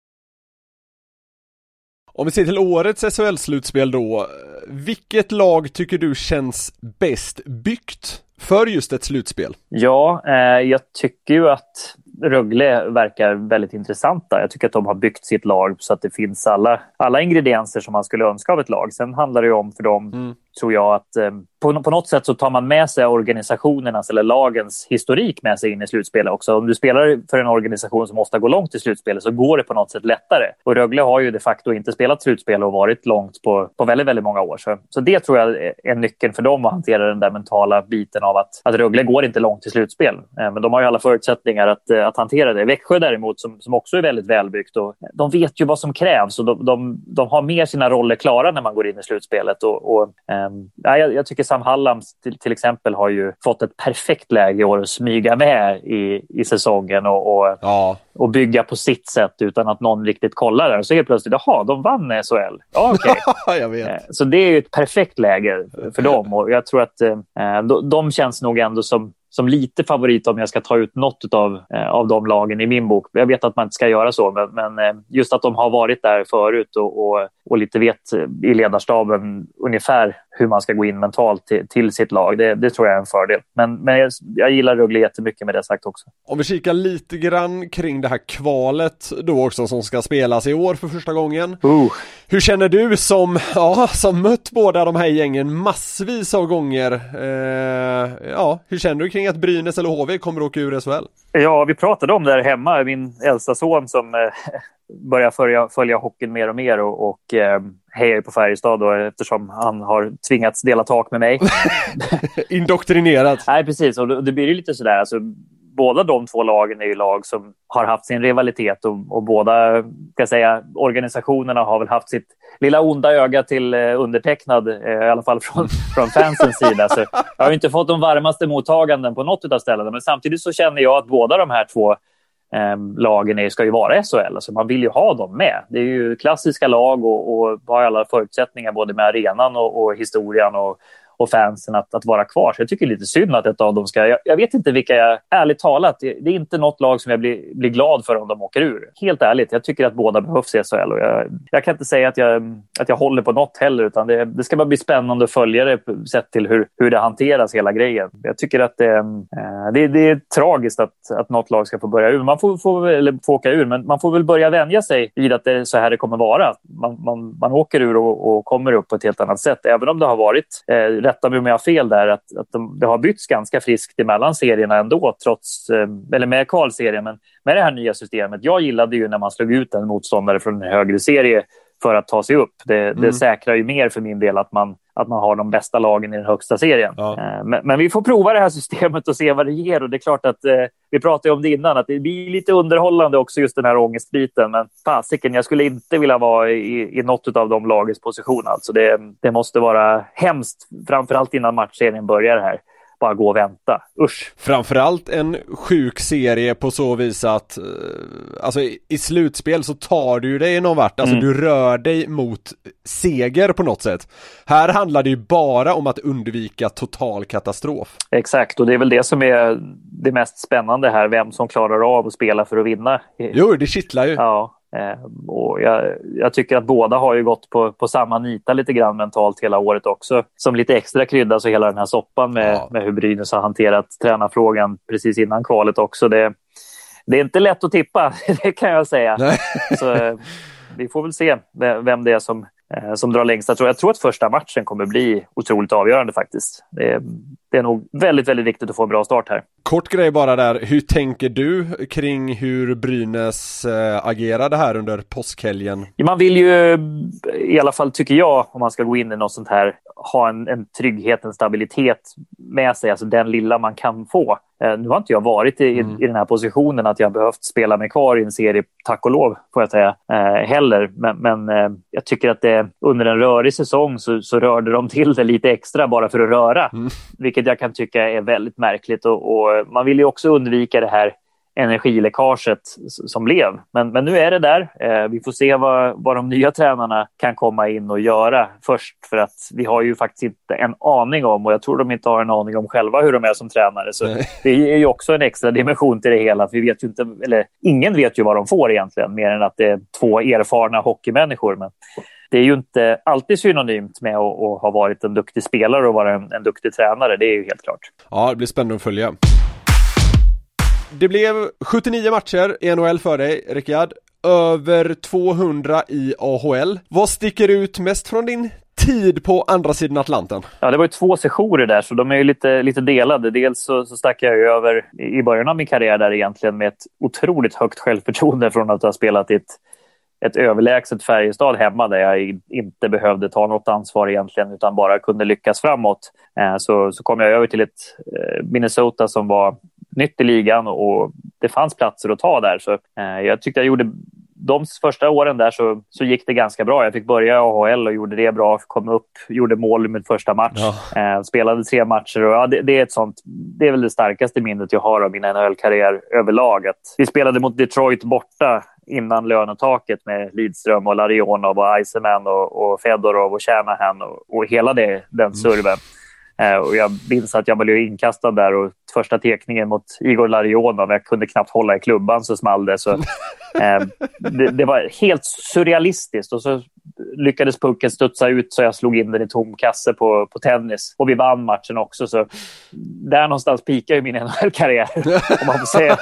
Om vi ser till årets S H L-slutspel då, vilket lag tycker du känns bäst byggt för just ett slutspel? Ja, eh, jag tycker ju att Rögle verkar väldigt intressanta. Jag tycker att de har byggt sitt lag så att det finns alla, alla ingredienser som man skulle önska av ett lag. Sen handlar det ju om för dem, mm. tror jag, att eh, på, på något sätt så tar man med sig organisationernas eller lagens historik med sig in i slutspelet också. Om du spelar för en organisation som måste gå långt i slutspelet så går det på något sätt lättare. Och Rögle har ju de facto inte spelat slutspel och varit långt på, på väldigt, väldigt många år. Så, så det tror jag är nyckeln för dem att hantera den där mentala biten av att, att Rögle går inte långt i slutspel. Eh, men de har ju alla förutsättningar att, att hantera det. Växjö däremot, som, som också är väldigt välbyggt, och de vet ju vad som krävs och de, de, de har mer sina roller klara när man går in i slutspelet. Och, och, um, ja, jag, jag tycker Sam Hallams till, till exempel har ju fått ett perfekt läge i år att smyga med i, i säsongen och, och, ja. och bygga på sitt sätt utan att någon riktigt kollar där. Så helt plötsligt, jaha, de vann S H L. Ja, okej. Okay. Jag vet. Så det är ju ett perfekt läge för dem, och jag tror att eh, de, de känns nog ändå som som lite favorit om jag ska ta ut något av, eh, av de lagen i min bok. Jag vet att man inte ska göra så, men, men eh, just att de har varit där förut och, och, och lite vet i ledarstaben ungefär hur man ska gå in mentalt till, till sitt lag. Det, det tror jag är en fördel. Men, men jag, jag gillar Rögle jättemycket med det sagt också. Om vi kikar lite grann kring det här kvalet då också som ska spelas i år för första gången. Uh. Hur känner du som, ja, som mött båda de här gängen massvis av gånger? Eh, ja, hur känner du kring att Brynäs eller H V kommer att åka ur S H L? Ja, vi pratade om det här hemma. Min äldsta son som eh, börjar följa, följa hockeyn mer och mer och, och eh, hejar på Färjestad då, eftersom han har tvingats dela tak med mig. Indoktrinerat. Nej, precis. Och det, det blir ju lite sådär. Alltså, båda de två lagen är ju lag som har haft sin rivalitet och, och båda, ska jag säga, organisationerna har väl haft sitt lilla onda öga till eh, undertecknad, eh, i alla fall från, från fansens sida. Så jag har ju inte fått de varmaste mottaganden på något av ställena, men samtidigt så känner jag att båda de här två eh, lagen är, ska ju vara S H L. Alltså man vill ju ha dem med. Det är ju klassiska lag och, och har alla förutsättningar både med arenan och, och historien och och fansen att, att vara kvar. Så jag tycker det är lite synd att ett av dem ska... Jag, jag vet inte vilka jag... Ärligt talat, det, det är inte något lag som jag blir, blir glad för om de åker ur. Helt ärligt, jag tycker att båda behövs i S H L. Och jag, jag kan inte säga att jag, att jag håller på något heller, utan det, det ska bara bli spännande att följa det sett till hur, hur det hanteras hela grejen. Jag tycker att det, eh, det, det är tragiskt att, att något lag ska få börja ur. Man får, får, eller få åka ur, men man får väl börja vänja sig vid att det är så här det kommer vara. Man, man, man åker ur och, och kommer upp på ett helt annat sätt. Även om det har varit... Eh, rätta mig om jag har fel där, att, att de, det har bytts ganska friskt emellan serierna ändå, trots, eller med kvalserien, men med det här nya systemet. Jag gillade ju när man slog ut en motståndare från en högre serie för att ta sig upp. Det, mm. det säkrar ju mer för min del att man, att man har de bästa lagen i den högsta serien. Ja. Men, men vi får prova det här systemet och se vad det ger, och det är klart att eh, vi pratade om det innan, att det blir lite underhållande också just den här ångestbiten, men fasiken, jag skulle inte vilja vara i, i något av de lagets position. Alltså det, det måste vara hemskt, framförallt innan matchserien börjar här. Bara gå och vänta. Usch. Framförallt en sjuk serie på så vis att alltså i, i slutspel så tar du dig någon vart. Alltså mm. du rör dig mot seger på något sätt. Här handlar det ju bara om att undvika total katastrof. Exakt, och det är väl det som är det mest spännande här. Vem som klarar av att spela för att vinna. Jo, det kittlar ju. Ja. Eh, och jag, jag tycker att båda har ju gått på, på samma nita lite grann mentalt hela året också. Som lite extra krydda så hela den här soppan med, ja. med hur Brynäs har hanterat tränarfrågan precis innan kvalet också. Det, Det är inte lätt att tippa, det kan jag säga. Så eh, vi får väl se vem det är som, eh, som drar längst. Jag tror, jag tror att första matchen kommer bli otroligt avgörande faktiskt. Det är, det är nog väldigt, väldigt viktigt att få en bra start här. Kort grej bara där. Hur tänker du kring hur Brynäs äh, agerade här under påskhelgen? Ja, man vill ju, i alla fall tycker jag, om man ska gå in i något sånt här, ha en, en trygghet, en stabilitet med sig, alltså den lilla man kan få. Eh, nu har inte jag varit i, mm. i, i den här positionen att jag behövt spela mig kvar i en serie, tack och lov, får jag säga, eh, heller. Men, men eh, jag tycker att det, under en rörig säsong så, så rörde de till det lite extra bara för att röra. Mm. Vilket jag kan tycka är väldigt märkligt. Och, och man vill ju också undvika det här energiläckaget som blev. Men, men nu är det där. Eh, vi får se vad, vad de nya tränarna kan komma in och göra först. För att vi har ju faktiskt inte en aning om, och jag tror de inte har en aning om själva hur de är som tränare. Så Nej. Det är ju också en extra dimension till det hela. Att vi vet ju inte, eller ingen vet ju vad de får egentligen, mer än att det är två erfarna hockeymänniskor. Men det är ju inte alltid synonymt med att, att ha varit en duktig spelare och vara en, en duktig tränare. Det är ju helt klart. Ja, det blir spännande att följa. Det blev sjuttionio matcher i N H L för dig, Rickard. Över tvåhundra i A H L. Vad sticker ut mest från din tid på andra sidan Atlanten? Ja, det var ju två sessioner där, så de är ju lite, lite delade. Dels så, så stack jag ju över i början av min karriär där egentligen med ett otroligt högt självförtroende från att ha spelat i ett ett överlägset Färjestad hemma där jag inte behövde ta något ansvar egentligen utan bara kunde lyckas framåt. Så, så kom jag över till ett Minnesota som var nytt i ligan och det fanns platser att ta där. Så jag tyckte jag gjorde de första åren där så, så gick det ganska bra. Jag fick börja i A H L och gjorde det bra. Kom upp, gjorde mål i min första match. Ja. Eh, spelade tre matcher. Och ja, det, det, är ett sånt, det är väl det starkaste minnet jag har av min N H L-karriär överlag. Att vi spelade mot Detroit borta innan lönetaket med Lidström och Larionov och Eisenman och, och Fedorov och Shanahan och, och hela det, den serven. Eh, och jag minns att jag blev inkastad där och första tekningen mot Igor Larionov, jag kunde knappt hålla i klubban så small det. Så, eh, det, det var helt surrealistiskt och så lyckades pucken studsa ut så jag slog in den i tom kasse på, på tennis. Och vi vann matchen också, så där någonstans pikar ju min N H L-karriär, om man får säga.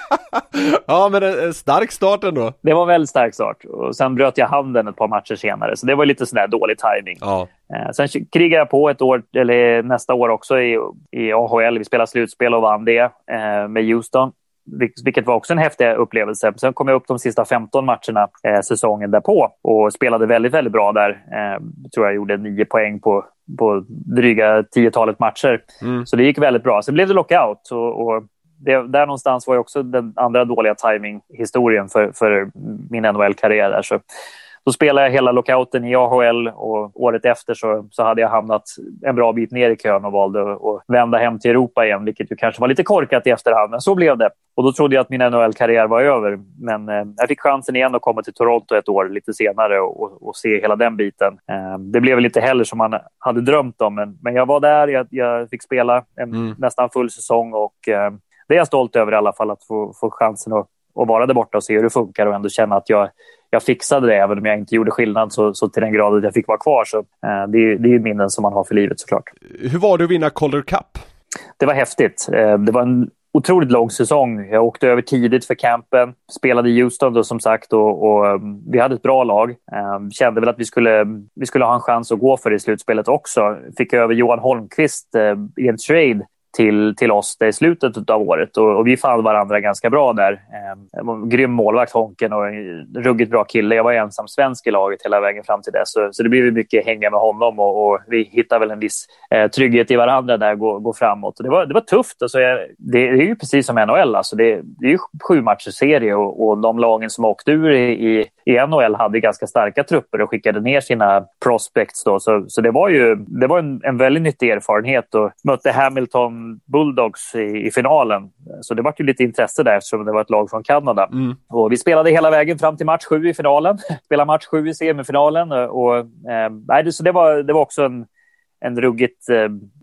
Ja, men en stark start ändå. Det var en väldigt stark start. Och sen bröt jag handen ett par matcher senare, så det var lite sådär dålig timing. Ja. Eh, sen krigade jag på ett år, eller nästa år också i, i A H L. Vi spelade slutspel och vann det eh, med Houston, vilket var också en häftig upplevelse. Sen kom jag upp de sista femton matcherna eh, säsongen därpå och spelade väldigt, väldigt bra där. Eh, tror jag gjorde nio poäng på, på dryga tiotalet matcher. Mm. Så det gick väldigt bra. Sen blev det lockout och, och det, där någonstans var ju också den andra dåliga timing-historien för, för min N H L-karriär där. Så då spelade jag hela lockouten i A H L och året efter så, så hade jag hamnat en bra bit ner i kön och valde att vända hem till Europa igen, vilket ju kanske var lite korkat i efterhand, men så blev det. Och då trodde jag att min N H L-karriär var över, men eh, jag fick chansen igen att komma till Toronto ett år lite senare och, och, och se hela den biten. Eh, det blev lite heller som man hade drömt om, men, men jag var där, jag, jag fick spela en mm. nästan full säsong och eh, det är jag stolt över i alla fall, att få, få chansen att, att vara där borta och se hur det funkar och ändå känna att jag Jag fixade det, även om jag inte gjorde skillnad så, så till den grad att jag fick vara kvar. Så, eh, det, är, det är ju minnen som man har för livet såklart. Hur var det att vinna Calder Cup? Det var häftigt. Eh, det var en otroligt lång säsong. Jag åkte över tidigt för campen. Spelade i Houston då som sagt och, och um, vi hade ett bra lag. Eh, kände väl att vi skulle, vi skulle ha en chans att gå för det i slutspelet också. Fick över Johan Holmqvist eh, i en trade till, till oss i slutet av året och, och vi fann varandra ganska bra där. Eh, grym målvakt Honken och ruggigt bra kille. Jag var ensam svensk i laget hela vägen fram till det, så, så det blev mycket hänga med honom och, och vi hittade väl en viss eh, trygghet i varandra där, gå, gå framåt. Och det, var, det var tufft. Alltså, jag, det, det är ju precis som N H L. Alltså, det, det är ju sju matchers serie och, och de lagen som åkte ur i, i, i N H L hade ganska starka trupper och skickade ner sina prospects då. Så, så det var ju det var en, en väldigt nyttig erfarenhet och mötte Hamilton Bulldogs i, i finalen. Så det var ju lite intresse där eftersom det var ett lag från Kanada. Mm. Och vi spelade hela vägen fram till match sju i finalen. Spelade match sju i semifinalen. Och, eh, nej, så det var, det var också en, en ruggigt, eh,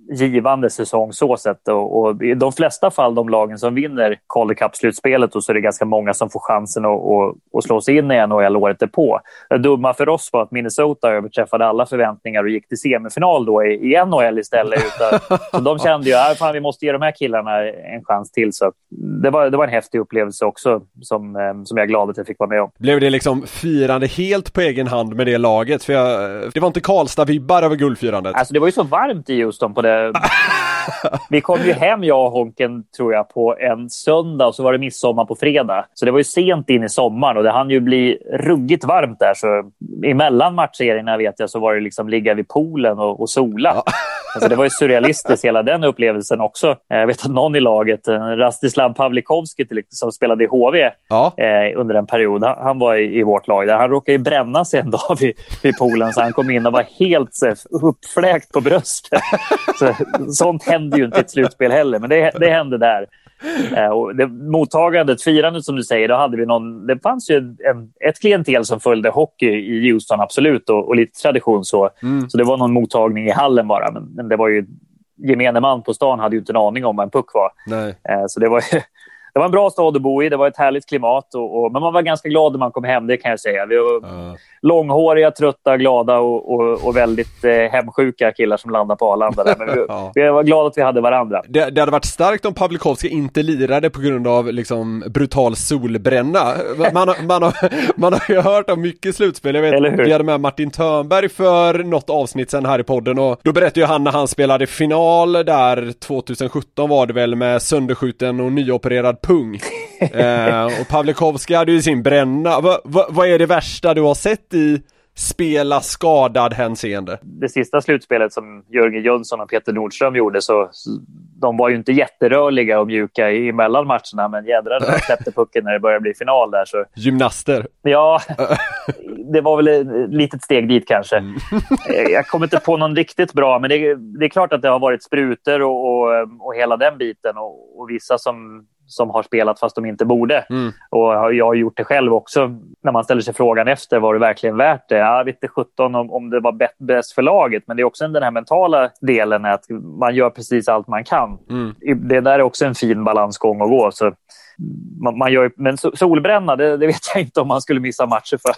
givande säsong så sett. Och, och i de flesta fall, de lagen som vinner Calder Cup-slutspelet, och så är det ganska många som får chansen att, att, att slå sig in i N H L året därpå. Det dumma för oss var att Minnesota överträffade alla förväntningar och gick till semifinal då i, i N H L istället. Utan, så de kände ju att fan, vi måste ge de här killarna en chans till. Så det var, det var en häftig upplevelse också som, som jag är glad att jag fick vara med om. Blev det liksom firande helt på egen hand med det laget? För jag, det var inte Karlstad-vibbar över guldfirandet. Alltså det var ju så varmt i Houston på det. Vi kom ju hem, jag och Honken, tror jag, på en söndag, och så var det midsommar på fredag. Så det var ju sent in i sommaren, och det hann ju bli ruggigt varmt där. Så emellan matchserierna, vet jag, så var det liksom ligga vid poolen och, och sola. Ja. Alltså det var ju surrealistiskt, hela den upplevelsen också. Jag vet att någon i laget, Rastislav Pavlikovski som spelade i H V ja. eh, under en period, han, han var i, i vårt lag där. Han råkade ju bränna sig en dag vid, vid poolen, så han kom in och var helt så, uppfläkt på bröstet. Så, sånt hände ju inte i ett slutspel heller, men det, det hände där. Eh, och det, mottagandet, firandet som du säger, då hade vi någon, det fanns ju en, ett klientel som följde hockey i Houston, absolut, och, och lite tradition så. Mm. Så det var någon mottagning i hallen bara, men, men det var ju gemene man på stan hade ju inte en aning om vad en puck var. Nej. Eh, så det var det var en bra stad att bo i, det var ett härligt klimat, och, och, men man var ganska glad när man kom hem, det kan jag säga. Vi var uh. långhåriga, trötta, glada och, och, och väldigt eh, hemsjuka killar som landade på Arlanda där. Men vi, ja. vi var glada att vi hade varandra. Det, det hade varit starkt om Pavlikovski inte lirade på grund av liksom brutal solbränna. Man, har, man, har, man har ju hört om mycket slutspel. Jag vet, vi hade med Martin Törnberg för något avsnitt sen här i podden, och då berättade ju han när han spelade final där tjugohundrasjutton var det väl, med sönderskjuten och nyopererad pung. eh, och Pavlikovski hade ju sin bränna. Va, va, vad är det värsta du har sett i spela skadad hänseende? Det sista slutspelet som Jörgen Jönsson och Peter Nordström gjorde, så de var ju inte jätterörliga och mjuka i mellan matcherna, men jädrar, de släppte pucken när det började bli final där. Så. Gymnaster. Ja, det var väl ett litet steg dit kanske. Mm. Jag kommer inte på någon riktigt bra, men det, det är klart att det har varit sprutor och, och, och hela den biten, och, och vissa som som har spelat fast de inte borde. Mm. Och jag har gjort det själv också. När man ställer sig frågan efter, var det verkligen värt det? Jag vet inte sjutton om, om det var bäst för laget, men det är också den här mentala delen att man gör precis allt man kan. Mm. Det där är också en fin balansgång att gå. Så man, man gör, men solbränna, det, det vet jag inte om man skulle missa matcher för.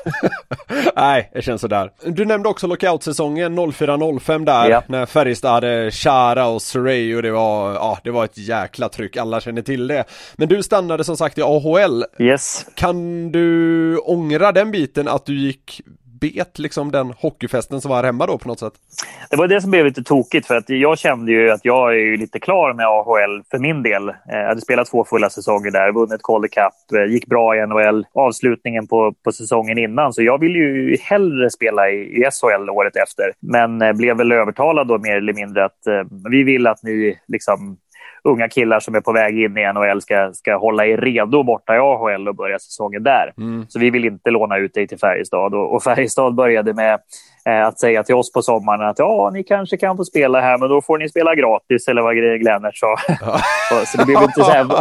Nej, det känns sådär. Du nämnde också lockout-säsongen noll fyra noll fem där, ja. När Färjestad hade Chara och Surrey, och det var, ja, det var ett jäkla tryck, alla känner till det. Men du stannade som sagt i A H L. Yes. Kan du ångra den biten, att du gick bet liksom den hockeyfesten som var hemma då på något sätt? Det var det som blev lite tokigt, för att jag kände ju att jag är ju lite klar med A H L för min del. Jag hade spelat två fulla säsonger där, vunnit Calder Cup, gick bra i N H L, avslutningen på, på säsongen innan, så jag ville ju hellre spela i, i S H L året efter, men blev väl övertalad då mer eller mindre att eh, vi vill att ni liksom unga killar som är på väg in i N H L ska, ska hålla er redo borta i A H L och börja säsongen där. Mm. Så vi vill inte låna ut dig till Färjestad. Och, och Färjestad började med eh, att säga till oss på sommaren att ja, ni kanske kan få spela här, men då får ni spela gratis, eller vad Glennert sa. Så det blev inte så här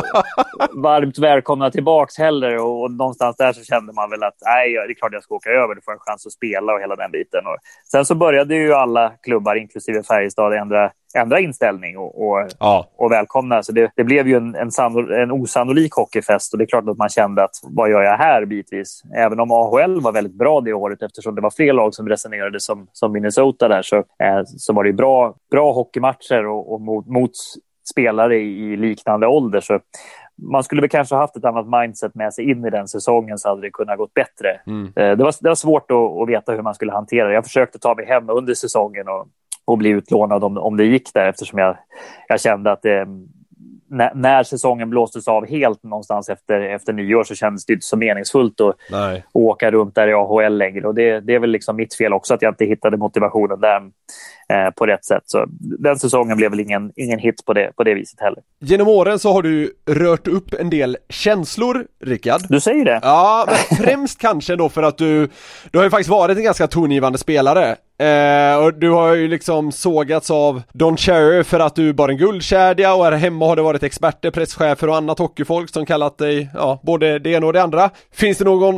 varmt välkomna tillbaks heller. Och, och någonstans där så kände man väl att nej, det är klart jag ska åka över, du får en chans att spela och hela den biten. Och sen så började ju alla klubbar, inklusive Färjestad, ändra ändra inställning och, och, ja. och välkomna. Så det, det blev ju en, en, sannol, en osannolik hockeyfest, och det är klart att man kände att vad gör jag här bitvis? Även om A H L var väldigt bra det året, eftersom det var fler lag som resonerade som, som Minnesota där, så, eh, så var det bra, bra hockeymatcher och, och mot, mot spelare i, i liknande ålder. Så man skulle väl kanske haft ett annat mindset med sig in i den säsongen, så hade det kunnat gått bättre. Mm. Eh, det, var, det var svårt att, att veta hur man skulle hantera det. Jag försökte ta mig hem under säsongen och och bli utlånad om, om det gick där, eftersom jag, jag kände att det, när, när säsongen blåstes av helt någonstans efter, efter nyår, så kändes det inte så meningsfullt att, att åka runt där i A H L längre. Och det, det är väl liksom mitt fel också att jag inte hittade motivationen där eh, på rätt sätt. Så den säsongen blev väl ingen, ingen hit på det, på det viset heller. Genom åren så har du rört upp en del känslor, Rickard. Du säger det? Ja, men främst kanske då för att du, du har ju faktiskt varit en ganska tongivande spelare. Eh, och du har ju liksom sågats av Don Cherry för att du bara en guldkedja, och här hemma har det varit experter, presschefer och annat hockeyfolk som kallat dig ja, både det ena och det andra. Finns det någon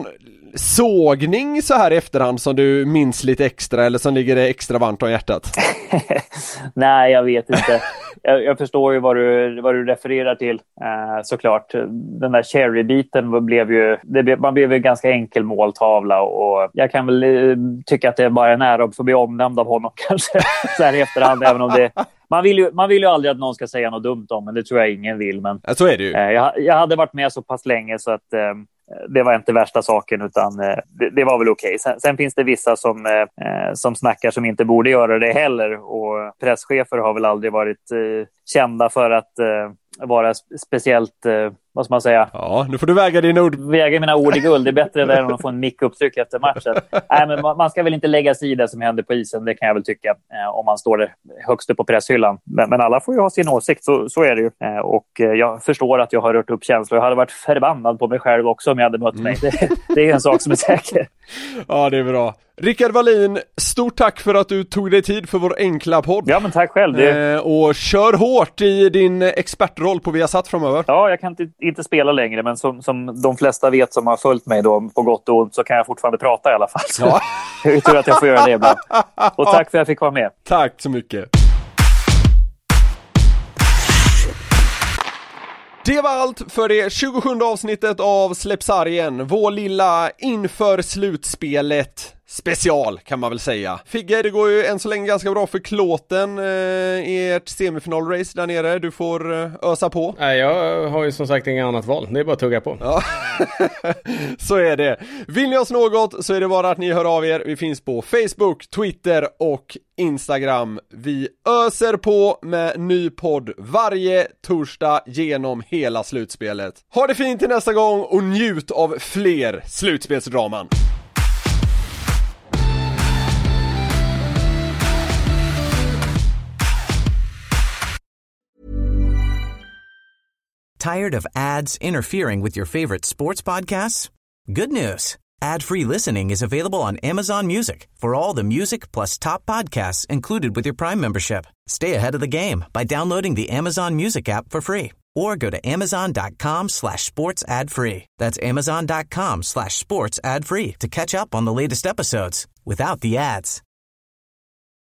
sågning så här i efterhand som du minns lite extra eller som ligger det extra varmt om hjärtat? Nej, jag vet inte. Jag, jag förstår ju vad du, vad du refererar till, eh, såklart. Den där cherry-biten blev ju, det blev, man blev ju en ganska enkel måltavla och jag kan väl eh, tycka att det bara är nära att få bli omnämnd av honom kanske så här i efterhand, även om det Man vill, ju, man vill ju aldrig att någon ska säga något dumt om, men det tror jag ingen vill. Men, ja, så är det ju. Eh, jag, jag hade varit med så pass länge så att eh, det var inte värsta saken, utan eh, det, det var väl okej. Okay. Sen, sen finns det vissa som, eh, som snackar som inte borde göra det heller. Och presschefer har väl aldrig varit eh, kända för att eh, vara speciellt... Eh, vad ska man säga? Ja, nu får du väga dina ord. Väga mina ord i guld. Det är bättre än att få en mick-upptryck efter matchen. Nej, men man ska väl inte lägga sig i det som händer på isen. Det kan jag väl tycka. Eh, om man står där högst upp på presshyllan. Men, men alla får ju ha sin åsikt. Så, så är det ju. Eh, och jag förstår att jag har rört upp känslor. Jag hade varit förbannad på mig själv också om jag hade mött mig. Mm. Det, det är en sak som är säker. Ja, det är bra. Rickard Wallin, stort tack för att du tog dig tid för vår enkla podd. Ja, men tack själv. Det... Eh, och kör hårt i din expertroll på Viasat framöver. Ja, jag kan inte, inte spela längre, men som, som de flesta vet som har följt mig då, på gott och ont, så kan jag fortfarande prata i alla fall. Så ja. Jag tror att jag får göra det ibland. Och tack för att jag fick vara med. Tack så mycket. Det var allt för det tjugosjunde avsnittet av Släpp sargen, vår lilla inför slutspelet special kan man väl säga. Figge, det går ju än så länge ganska bra för Klåten eh, i ert semifinalrace där nere. Du får eh, ösa på. Nej, jag har ju som sagt inget annat val. Det är bara att tugga på. Ja, så är det. Vill ni oss något så är det bara att ni hör av er. Vi finns på Facebook, Twitter och Instagram. Vi öser på med ny podd varje torsdag genom hela slutspelet. Ha det fint till nästa gång och njut av fler slutspelsdraman. Tired of ads interfering with your favorite sports podcasts? Good news. Ad-free listening is available on Amazon Music for all the music plus top podcasts included with your Prime membership. Stay ahead of the game by downloading the Amazon Music app for free or go to amazon.com slash sports ad free. That's amazon.com slash sports ad free to catch up on the latest episodes without the ads.